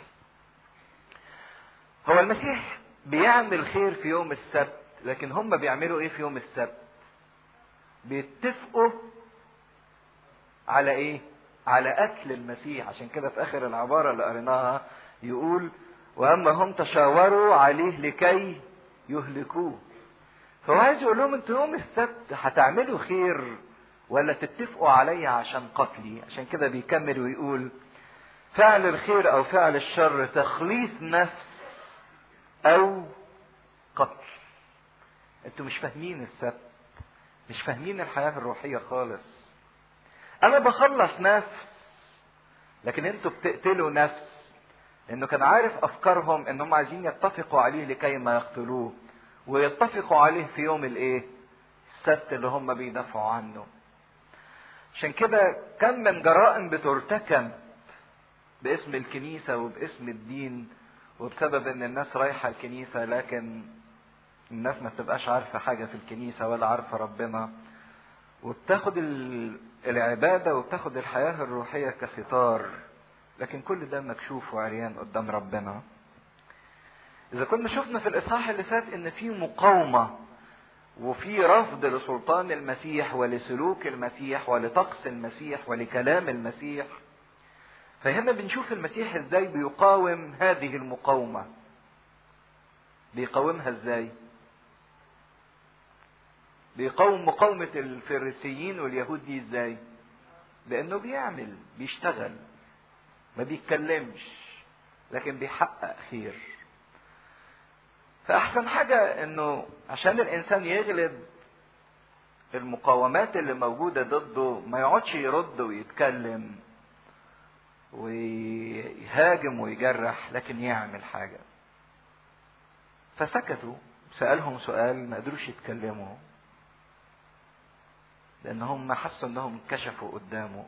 هو المسيح بيعمل خير في يوم السبت، لكن هم بيعملوا ايه في يوم السبت؟ بيتفقوا على ايه؟ على قتل المسيح. عشان كده في اخر العبارة اللي قريناها يقول: واما هم تشاوروا عليه لكي يهلكوه. فهو عايز يقول لهم انتوا يوم السبت هتعملوا خير ولا تتفقوا علي عشان قتلي؟ عشان كده بيكمل ويقول: فعل الخير او فعل الشر، تخليص نفس او قتل. انتوا مش فاهمين السبت، مش فاهمين الحياة الروحية خالص. انا بخلص نفس، لكن انتوا بتقتلوا نفس. لانه كان عارف افكارهم انهم عايزين يتفقوا عليه لكي ما يقتلوه، ويتفقوا عليه في يوم الايه؟ السبت اللي هم بيدافعوا عنه. عشان كده كم من جرائم بترتكب باسم الكنيسة وباسم الدين، وبسبب ان الناس رايحة الكنيسة لكن الناس ما بتبقاش عارفة حاجة في الكنيسة ولا عارفة ربنا، وبتاخد العبادة وبتاخد الحياة الروحية كستار، لكن كل ده مكشوف وعريان قدام ربنا. إذا كنا شفنا في الإصحاح اللي فات إن في مقاومة وفي رفض لسلطان المسيح ولسلوك المسيح ولطقس المسيح ولكلام المسيح، فهنا بنشوف المسيح إزاي بيقاوم هذه المقاومة. بيقاومها إزاي؟ بيقاوم مقاومة الفريسيين واليهود دي إزاي؟ لأنه بيشتغل، ما بيتكلمش، لكن بيحقق خير. فأحسن حاجة إنه عشان الإنسان يغلب المقاومات اللي موجودة ضده ما يقعدش يرد ويتكلم ويهاجم ويجرح، لكن يعمل حاجة. فسكتوا، سألهم سؤال ما قدروش يتكلموا، لأنهم حسوا أنهم كشفوا قدامه.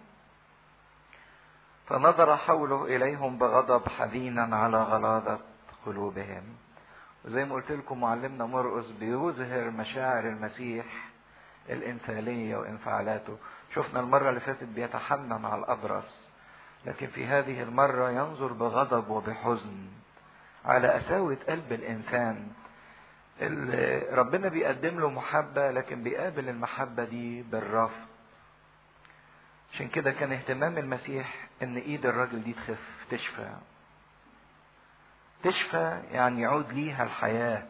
فنظر حوله إليهم بغضب حزينا على غلاظة قلوبهم. وزي ما قلت لكم معلمنا مرقس بيظهر مشاعر المسيح الإنسانية وانفعالاته. شفنا المرة اللي فاتت بيتحنن على الأبرص، لكن في هذه المرة ينظر بغضب وبحزن على قساوة قلب الإنسان اللي ربنا بيقدم له محبة، لكن بيقابل المحبة دي بالرفض. عشان كده كان اهتمام المسيح ان ايد الراجل دي تشفى، يعني يعود ليها الحياة،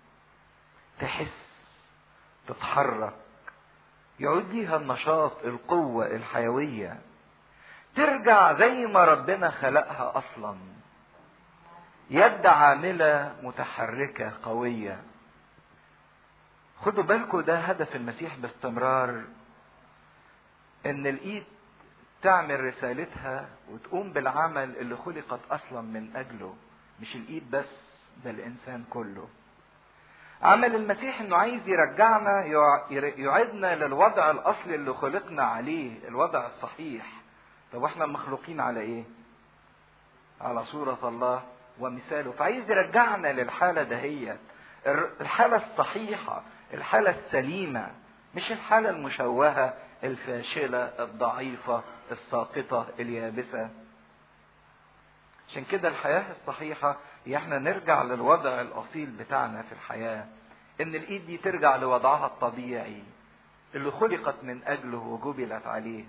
تحس، تتحرك، يعود ليها النشاط، القوة الحيوية، ترجع زي ما ربنا خلقها اصلا، يد عاملة متحركة قوية. خدوا بالكم ده هدف المسيح باستمرار، ان الايد تعمل رسالتها وتقوم بالعمل اللي خلقت اصلا من اجله. مش الايد بس، ده الانسان كله. عمل المسيح انه عايز يرجعنا، يعيدنا للوضع الاصلي اللي خلقنا عليه، الوضع الصحيح. طب احنا مخلوقين على ايه؟ على صورة الله ومثاله. فعايز يرجعنا للحالة دهيت، الحالة الصحيحة، الحالة السليمة، مش الحالة المشوهة الفاشلة الضعيفة الساقطة اليابسة. عشان كده الحياة الصحيحة هي احنا نرجع للوضع الأصيل بتاعنا في الحياة، ان الايد دي ترجع لوضعها الطبيعي اللي خلقت من اجله وجبلت عليه.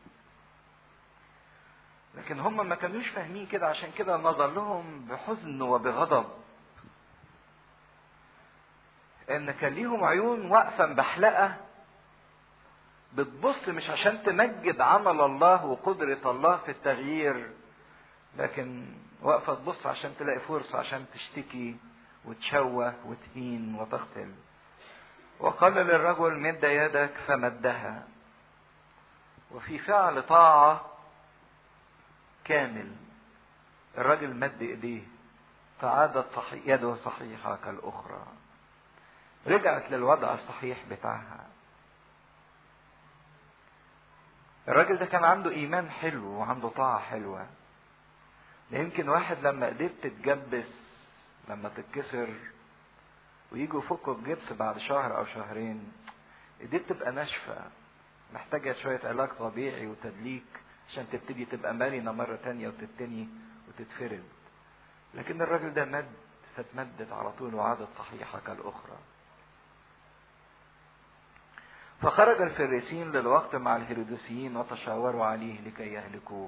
لكن هم ما كانوش فاهمين كده، عشان كده نظر لهم بحزن وبغضب، ان كان ليهم عيون واقفة مبحلقة بتبص مش عشان تمجد عمل الله وقدرة الله في التغيير، لكن واقفة تبص عشان تلاقي فرصة عشان تشتكي وتشوه وتهين وتقتل. وقال للرجل مد يدك فمدها. وفي فعل طاعة كامل الرجل مد ايديه فعادت يده صحيحة كالأخرى، رجعت للوضع الصحيح بتاعها. الراجل ده كان عنده ايمان حلو وعنده طاعة حلوة. يمكن واحد لما ايديه بتتجبس، لما تتكسر ويجوا يفكوا الجبس بعد شهر او شهرين، ايديه بتبقى ناشفة، محتاجة شوية علاج طبيعي وتدليك عشان تبتدي تبقى مرنة مرة تانية وتتني وتتفرد. لكن الراجل ده مد فاتمدت على طول وعادت صحيحة كالأخرى. فخرج الفريسيين للوقت مع الهيروديسيين وتشاوروا عليه لكي يهلكوه.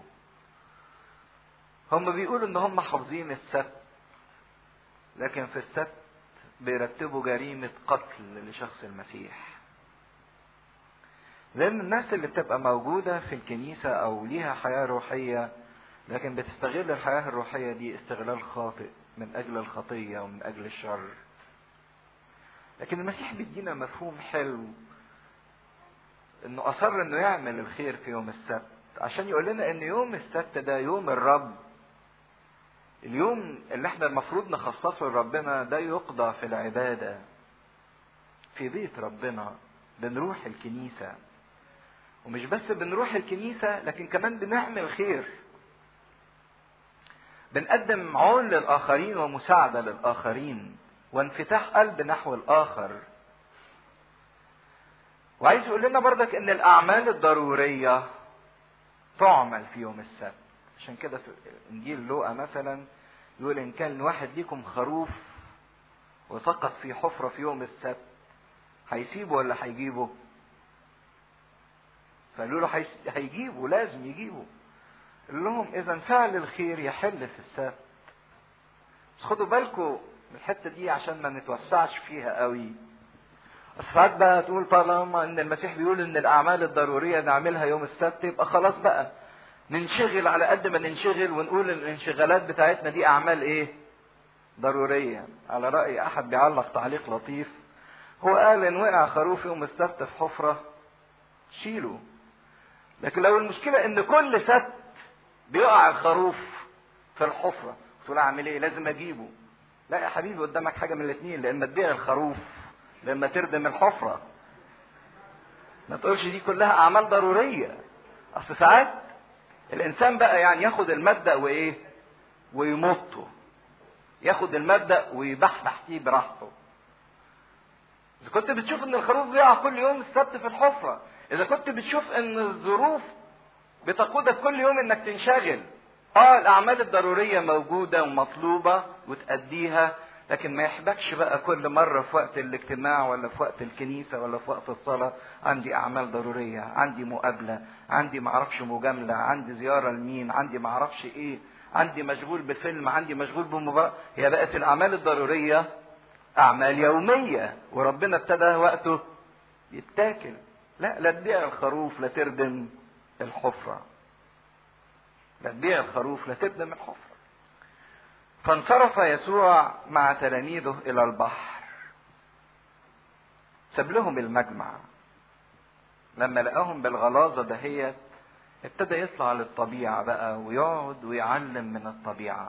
هم بيقولوا ان هم حافظين السبت، لكن في السبت بيرتبوا جريمة قتل لشخص المسيح. لان الناس اللي بتبقى موجودة في الكنيسة او ليها حياة روحية لكن بتستغل الحياة الروحية دي استغلال خاطئ من اجل الخطية ومن اجل الشر. لكن المسيح بيدينا مفهوم حلو، انه اصر انه يعمل الخير في يوم السبت عشان يقول لنا ان يوم السبت ده يوم الرب، اليوم اللي احنا المفروض نخصصه لربنا، ده يقضى في العبادة في بيت ربنا. بنروح الكنيسة، ومش بس بنروح الكنيسة لكن كمان بنعمل خير، بنقدم عون للآخرين ومساعدة للآخرين وانفتاح قلب نحو الآخر. وعايز يقول لنا برضك ان الأعمال الضرورية تعمل في يوم السبت. عشان كده في انجيل لوقا مثلا يقول ان كان واحد ليكم خروف وسقط في حفرة في يوم السبت، هيسيبه ولا هيجيبه؟ فقالوا له هيجيبه، لازم يجيبه. قال لهم اذا فعل الخير يحل في السبت. بس خدوا بالكم من الحتة دي عشان ما نتوسعش فيها قوي. ساعات بقى تقول طالما ان المسيح بيقول ان الاعمال الضرورية نعملها يوم السبت يبقى خلاص بقى ننشغل على قد ما ننشغل ونقول الانشغالات بتاعتنا دي اعمال ايه؟ ضرورية. على رأي احد بيعلق تعليق لطيف، هو قال ان وقع خروف يوم السبت في حفرة شيله. لكن لو المشكلة ان كل سبت بيقع الخروف في الحفرة تقول اعمل ايه؟ لازم اجيبه. لا يا حبيبي، قدامك حاجة من الاثنين، لما تبيع الخروف لما تردم الحفرة. ما تقولش دي كلها اعمال ضرورية. اصل ساعات الانسان بقى يعني ياخد المبدأ وايه ويمطه، ياخد المبدأ ويبحبح فيه براحته. اذا كنت بتشوف ان الخروف بيقع كل يوم السبت في الحفرة، اذا كنت بتشوف ان الظروف بتقودك كل يوم انك تنشغل، الاعمال الضرورية موجودة ومطلوبة وتأديها، لكن ما يحبكش بقى كل مرة في وقت الاجتماع ولا في وقت الكنيسة ولا في وقت الصلاة عندي اعمال ضرورية، عندي مقابلة، عندي معرفش مجاملة، عندي زيارة لمين، عندي معرفش ايه، عندي مشغول بفيلم، عندي مشغول بمباراة. هي بقت الاعمال الضرورية اعمال يومية وربنا ابتدى وقته يتاكل. لا تبيع الخروف لا تردم الحفرة، لا تبيع الخروف لا تردم الحفرة. فانصرف يسوع مع تلاميذه الى البحر، ساب لهم المجمع. لما لقاهم بالغلاظة دهيت ابتدى يطلع للطبيعة بقى ويقعد ويعلم من الطبيعة.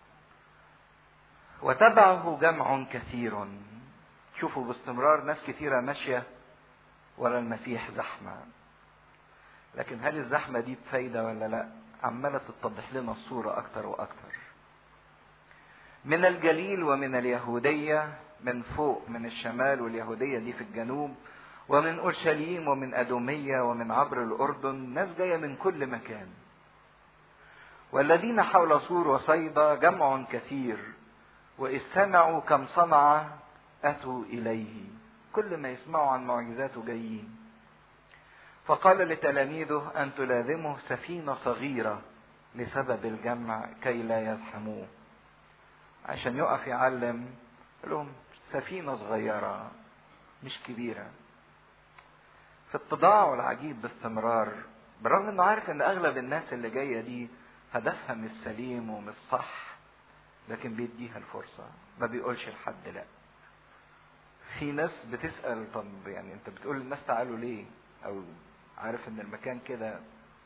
وتبعه جمع كثير. شوفوا باستمرار ناس كثيرة ماشية ورا المسيح زحمة، لكن هل الزحمة دي بفايدة ولا لا؟ عمالة تتضح لنا الصورة اكتر واكتر. من الجليل ومن اليهودية، من فوق من الشمال، واليهودية دي في الجنوب، ومن أورشليم ومن أدومية ومن عبر الأردن، ناس جاية من كل مكان. والذين حول سور وصيدا جمع كثير، وإذ سمعوا كم صنع أتوا إليه. كل ما يسمعوا عن معجزاته جايين. فقال لتلاميذه أن تلاذمه سفينة صغيرة لسبب الجمع كي لا يزحموه. عشان يقف يعلم لهم سفينة صغيرة مش كبيرة. في اتضاعه العجيب باستمرار، بالرغم انه عارف ان اغلب الناس اللي جاية دي هدفها مش سليم ومش صح، لكن بيديها الفرصة، ما بيقولش لحد لا. في ناس بتسأل طب يعني انت بتقول للناس تعالوا ليه؟ او عارف ان المكان كده،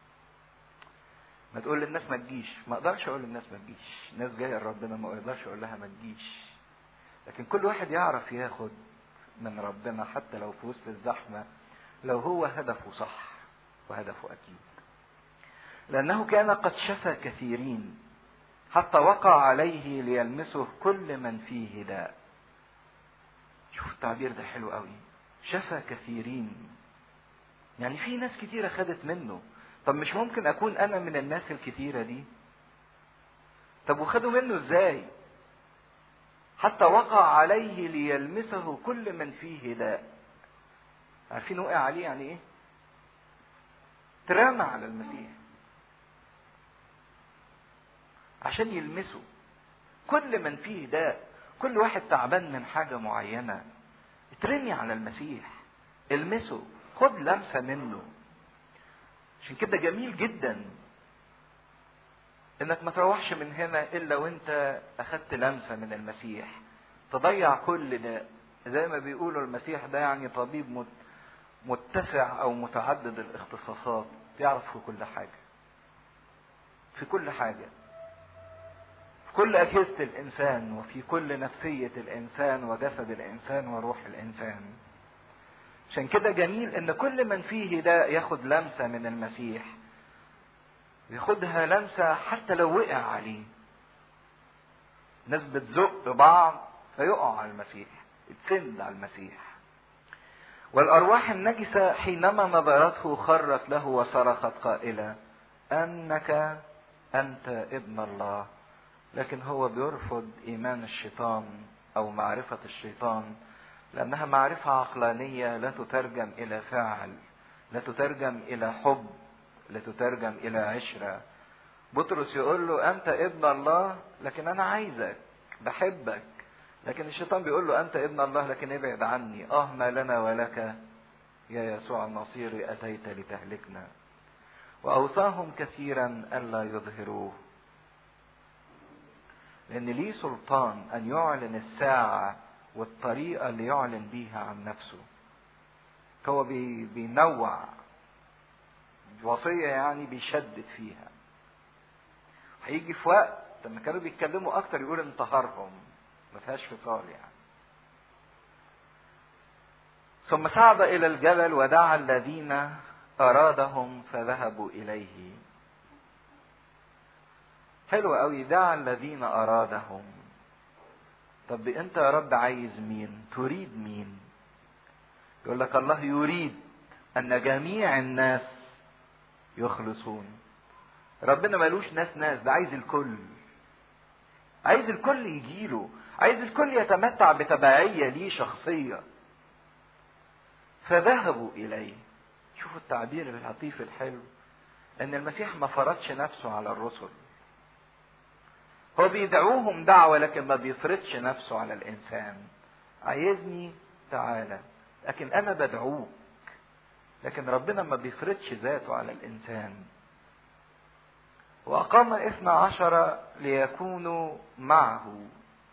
ما تقول للناس ما تجيش. ما اقدرش اقول للناس ما تجيش، ناس جايه لربنا ما اقدرش اقول لها ما تجيش. لكن كل واحد يعرف ياخد من ربنا حتى لو في وسط الزحمه، لو هو هدفه صح، وهدفه اكيد. لانه كان قد شفى كثيرين حتى وقع عليه ليلمسه كل من فيه داء. شوف التعبير ده حلو قوي، شفى كثيرين. يعني في ناس كتيرة خدت منه. طب مش ممكن اكون انا من الناس الكتيرة دي؟ طب وخدوا منه ازاي؟ حتى وقع عليه ليلمسه كل من فيه داء. عارفين وقع عليه يعني ايه؟ ترمى على المسيح عشان يلمسه كل من فيه داء. كل واحد تعبان من حاجة معينة، اترمي على المسيح، المسه، خد لمسة منه. عشان كده جميل جدا انك ما تروحش من هنا الا وانت اخدت لمسة من المسيح، تضيع كل ده. زي ما بيقولوا المسيح ده يعني طبيب متسع او متعدد الاختصاصات، يعرف في كل حاجة، في كل حاجة، في كل اجهزة الانسان، وفي كل نفسية الانسان وجسد الانسان وروح الانسان. عشان كده جميل ان كل من فيه ده ياخد لمسة من المسيح، ياخدها لمسة حتى لو وقع عليه. ناس بتزق بعض فيقع على المسيح، يتسند على المسيح. والارواح النجسة حينما نظرته خرت له وصرخت قائلة انك انت ابن الله. لكن هو بيرفض ايمان الشيطان او معرفة الشيطان، لانها معرفة عقلانية لا تترجم الى فعل، لا تترجم الى حب، لا تترجم الى عشرة. بطرس يقول له انت ابن الله لكن انا عايزك، بحبك. لكن الشيطان بيقول له انت ابن الله لكن ابعد عني. ما لنا ولك يا يسوع النصيري اتيت لتهلكنا. واوصاهم كثيرا الا يظهروه، لان ليه سلطان ان يعلن الساعة والطريقة اللي يعلن بيها عن نفسه. هو بينوع وصية، يعني بيشدد فيها. هيجي في وقت لما كانوا بيتكلموا اكتر يقول انتهرهم، ما فيهاش فصال يعني. ثم صعد الى الجبل ودعا الذين ارادهم فذهبوا اليه. حلو قوي، دعا الذين ارادهم. طب انت يا رب عايز مين؟ تريد مين؟ يقول لك الله يريد ان جميع الناس يخلصون. ربنا مالوش ناس، ده عايز الكل. عايز الكل يجيله، عايز الكل يتمتع بتبعية ليه شخصية. فذهبوا إليه. شوفوا التعبير اللطيف الحلو، ان المسيح ما فرضش نفسه على الرسل. هو بيدعوهم دعوة لكن ما بيفرضش نفسه على الانسان. عايزني تعالى، لكن انا بدعوك. لكن ربنا ما بيفرضش ذاته على الانسان. وأقام 12 ليكونوا معه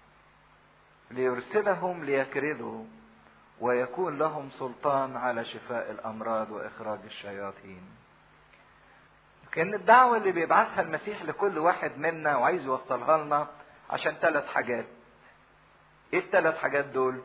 ليرسلهم ليكردوا، ويكون لهم سلطان على شفاء الأمراض وإخراج الشياطين. كأن الدعوة اللي بيبعثها المسيح لكل واحد منا وعايز يوصلها لنا عشان 3 حاجات. ايه ال3 حاجات دول؟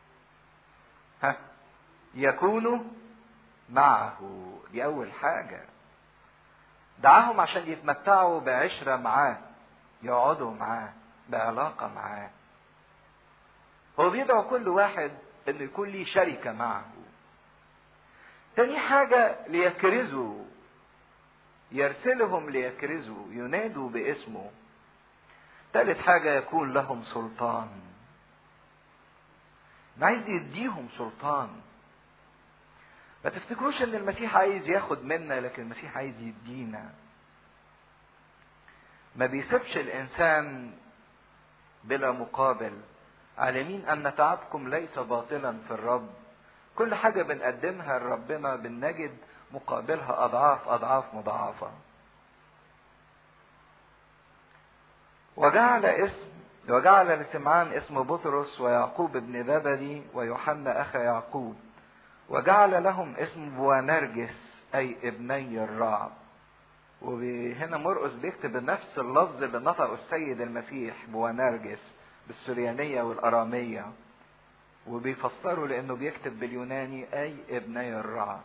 يكونوا معه، دي أول حاجة. دعاهم عشان يتمتعوا بعشرة معاه، يقعدوا معاه، بعلاقة معاه. هو بيدعو كل واحد انه يكون ليه شركة معه. تاني حاجة ليكرزوا، يرسلهم ليكرزوا، ينادوا باسمه. تالت حاجة يكون لهم سلطان، عايز يديهم سلطان. ما تفتكروش ان المسيح عايز ياخد منا، لكن المسيح عايز يدينا. ما بيسيبش الانسان بلا مقابل. عالمين ان تعبكم ليس باطلا في الرب. كل حاجة بنقدمها لربنا بنجد مقابلها اضعاف اضعاف مضاعفة. وجعل لسمعان اسم بطرس ويعقوب ابن زبدي ويوحنا اخا يعقوب، وجعل لهم اسم بوانرجس اي ابني الرعب. وهنا مرقس بيكتب نفس اللفظ اللي نطقه السيد المسيح بوانرجس بالسريانية والارامية، وبيفسره لانه بيكتب باليوناني اي ابني الرعب.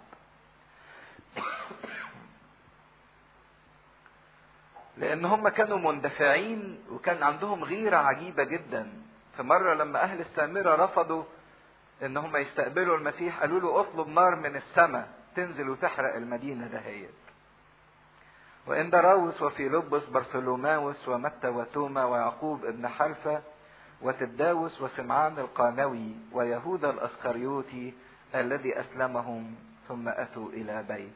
لان هم كانوا مندفعين وكان عندهم غيرة عجيبة جدا. في مرة لما اهل السامرة رفضوا ان هم يستقبلوا المسيح، قالوا له اطلب نار من السماء تنزل وتحرق المدينة دهيت. وان دراوس وفيلبس برثولوماوس ومتى وتوما ويعقوب ابن حلفة وتداوس وسمعان القانوي ويهوذا الاسخريوطي الذي اسلمهم ثم اتوا الى بيت.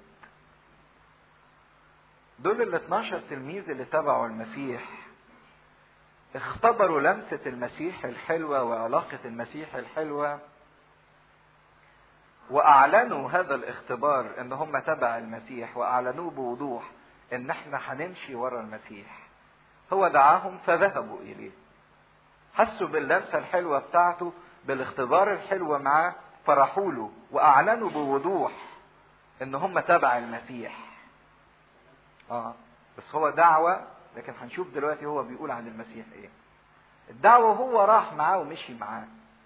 دول ال 12 تلميذ اللي تبعوا المسيح اختبروا لمسة المسيح الحلوة وعلاقة المسيح الحلوة، واعلنوا هذا الاختبار ان هم تبع المسيح، واعلنوه بوضوح ان احنا هنمشي ورا المسيح. هو دعاهم فذهبوا اليه، حسوا باللمسة الحلوة بتاعته، بالاختبار الحلو معاه، فرحوا له واعلنوا بوضوح ان هم تبع المسيح. بس هو دعوة، لكن هنشوف دلوقتي هو بيقول عن المسيح ايه. الدعوة هو راح معاه ومشي معاه،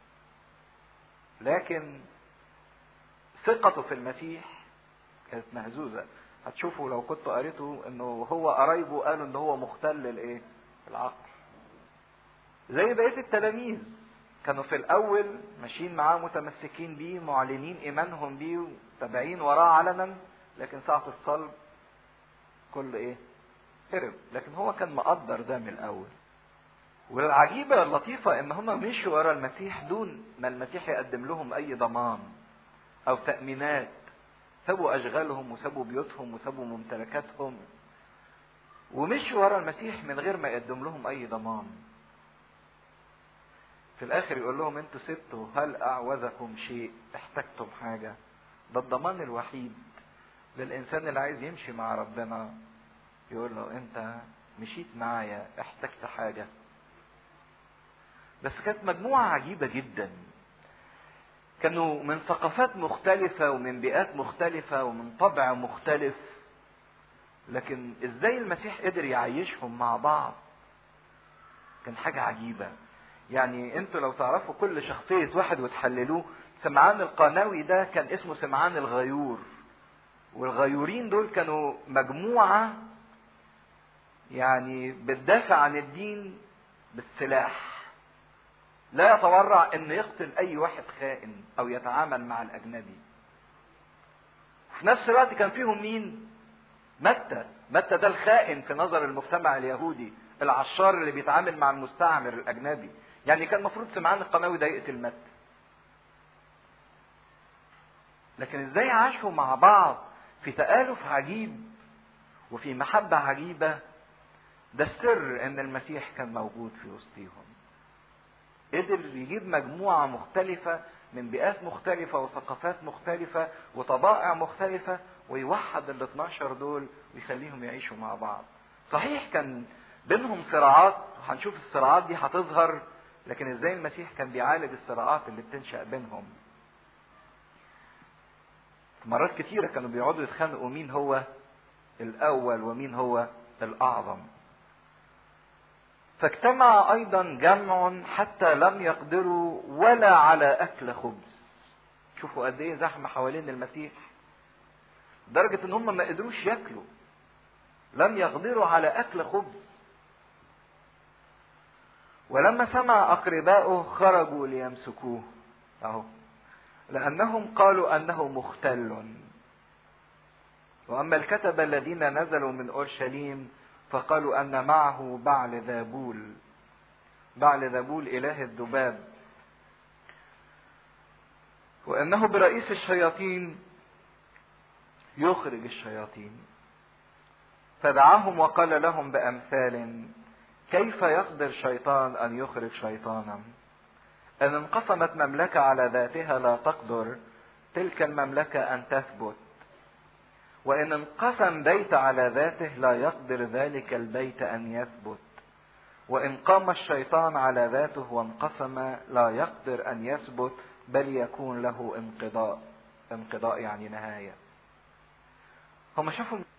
لكن ثقته في المسيح كانت مهزوزة. هتشوفوا لو كنت قريته انه هو قرايبه قالوا ان هو مختل الايه؟ العقل. زي بقية التلاميذ كانوا في الاول ماشيين معاه متمسكين بيه، معلنين ايمانهم بيه وتابعين وراه علنا، لكن ساعة الصلب كل ايه؟ هرب. لكن هو كان مقدر ده من الاول. والعجيبة اللطيفة ان هم مشوا ورا المسيح دون ما المسيح يقدم لهم اي ضمان او تأمينات. سابوا اشغالهم وسابوا بيوتهم وسابوا ممتلكاتهم ومشوا ورا المسيح من غير ما يقدم لهم اي ضمان. في الاخر يقول لهم انتوا سبتوا، هل اعوزكم شيء؟ احتجتم حاجة؟ ده الضمان الوحيد للانسان اللي عايز يمشي مع ربنا. يقول له انت مشيت معايا، احتجت حاجة؟ بس كانت مجموعة عجيبة جدا، كانوا من ثقافات مختلفة ومن بيئات مختلفة ومن طبع مختلف، لكن ازاي المسيح قدر يعيشهم مع بعض كان حاجة عجيبة. يعني انتوا لو تعرفوا كل شخصية واحد وتحللوه، سمعان القانوي ده كان اسمه سمعان الغيور، والغيورين دول كانوا مجموعة يعني بتدافع عن الدين بالسلاح، لا يتورع ان يقتل اي واحد خائن او يتعامل مع الاجنبي. في نفس الوقت كان فيهم مين؟ متى ده الخائن في نظر المجتمع اليهودي، العشار اللي بيتعامل مع المستعمر الاجنبي. يعني كان المفروض سمعان القانوي ده يقتل متى. لكن ازاي عاشوا مع بعض في تآلف عجيب وفي محبة عجيبة؟ ده السر ان المسيح كان موجود في وسطهم. قدر يجيب مجموعة مختلفة من بيئات مختلفة وثقافات مختلفة وطبائع مختلفة، ويوحد ال 12 دول ويخليهم يعيشوا مع بعض. صحيح كان بينهم صراعات، وهنشوف الصراعات دي هتظهر، لكن ازاي المسيح كان بيعالج الصراعات اللي بتنشأ بينهم. مرات كتيرة كانوا بيقعدوا يتخانقوا مين هو الأول ومين هو الأعظم. فاجتمع ايضا جمع حتى لم يقدروا ولا على اكل خبز. شوفوا قد ايه زحمه حوالين المسيح، لدرجه ان هم ما قدروش ياكلوا، لم يقدروا على اكل خبز. ولما سمع أقرباؤه خرجوا ليمسكوه أهو، لأنهم قالوا أنه مختل. وأما الكتبة الذين نزلوا من أورشليم فقالوا أن معه بعل ذابول. بعل ذابول إله الذباب، وأنه برئيس الشياطين يخرج الشياطين. فدعاهم وقال لهم بأمثال: كيف يقدر شيطان أن يخرج شيطانا؟ إن انقسمت مملكة على ذاتها لا تقدر تلك المملكة أن تثبت، وإن انقسم بيت على ذاته لا يقدر ذلك البيت أن يثبت، وإن قام الشيطان على ذاته وانقسم لا يقدر أن يثبت، بل يكون له انقضاء. انقضاء يعني نهاية. هم شافوا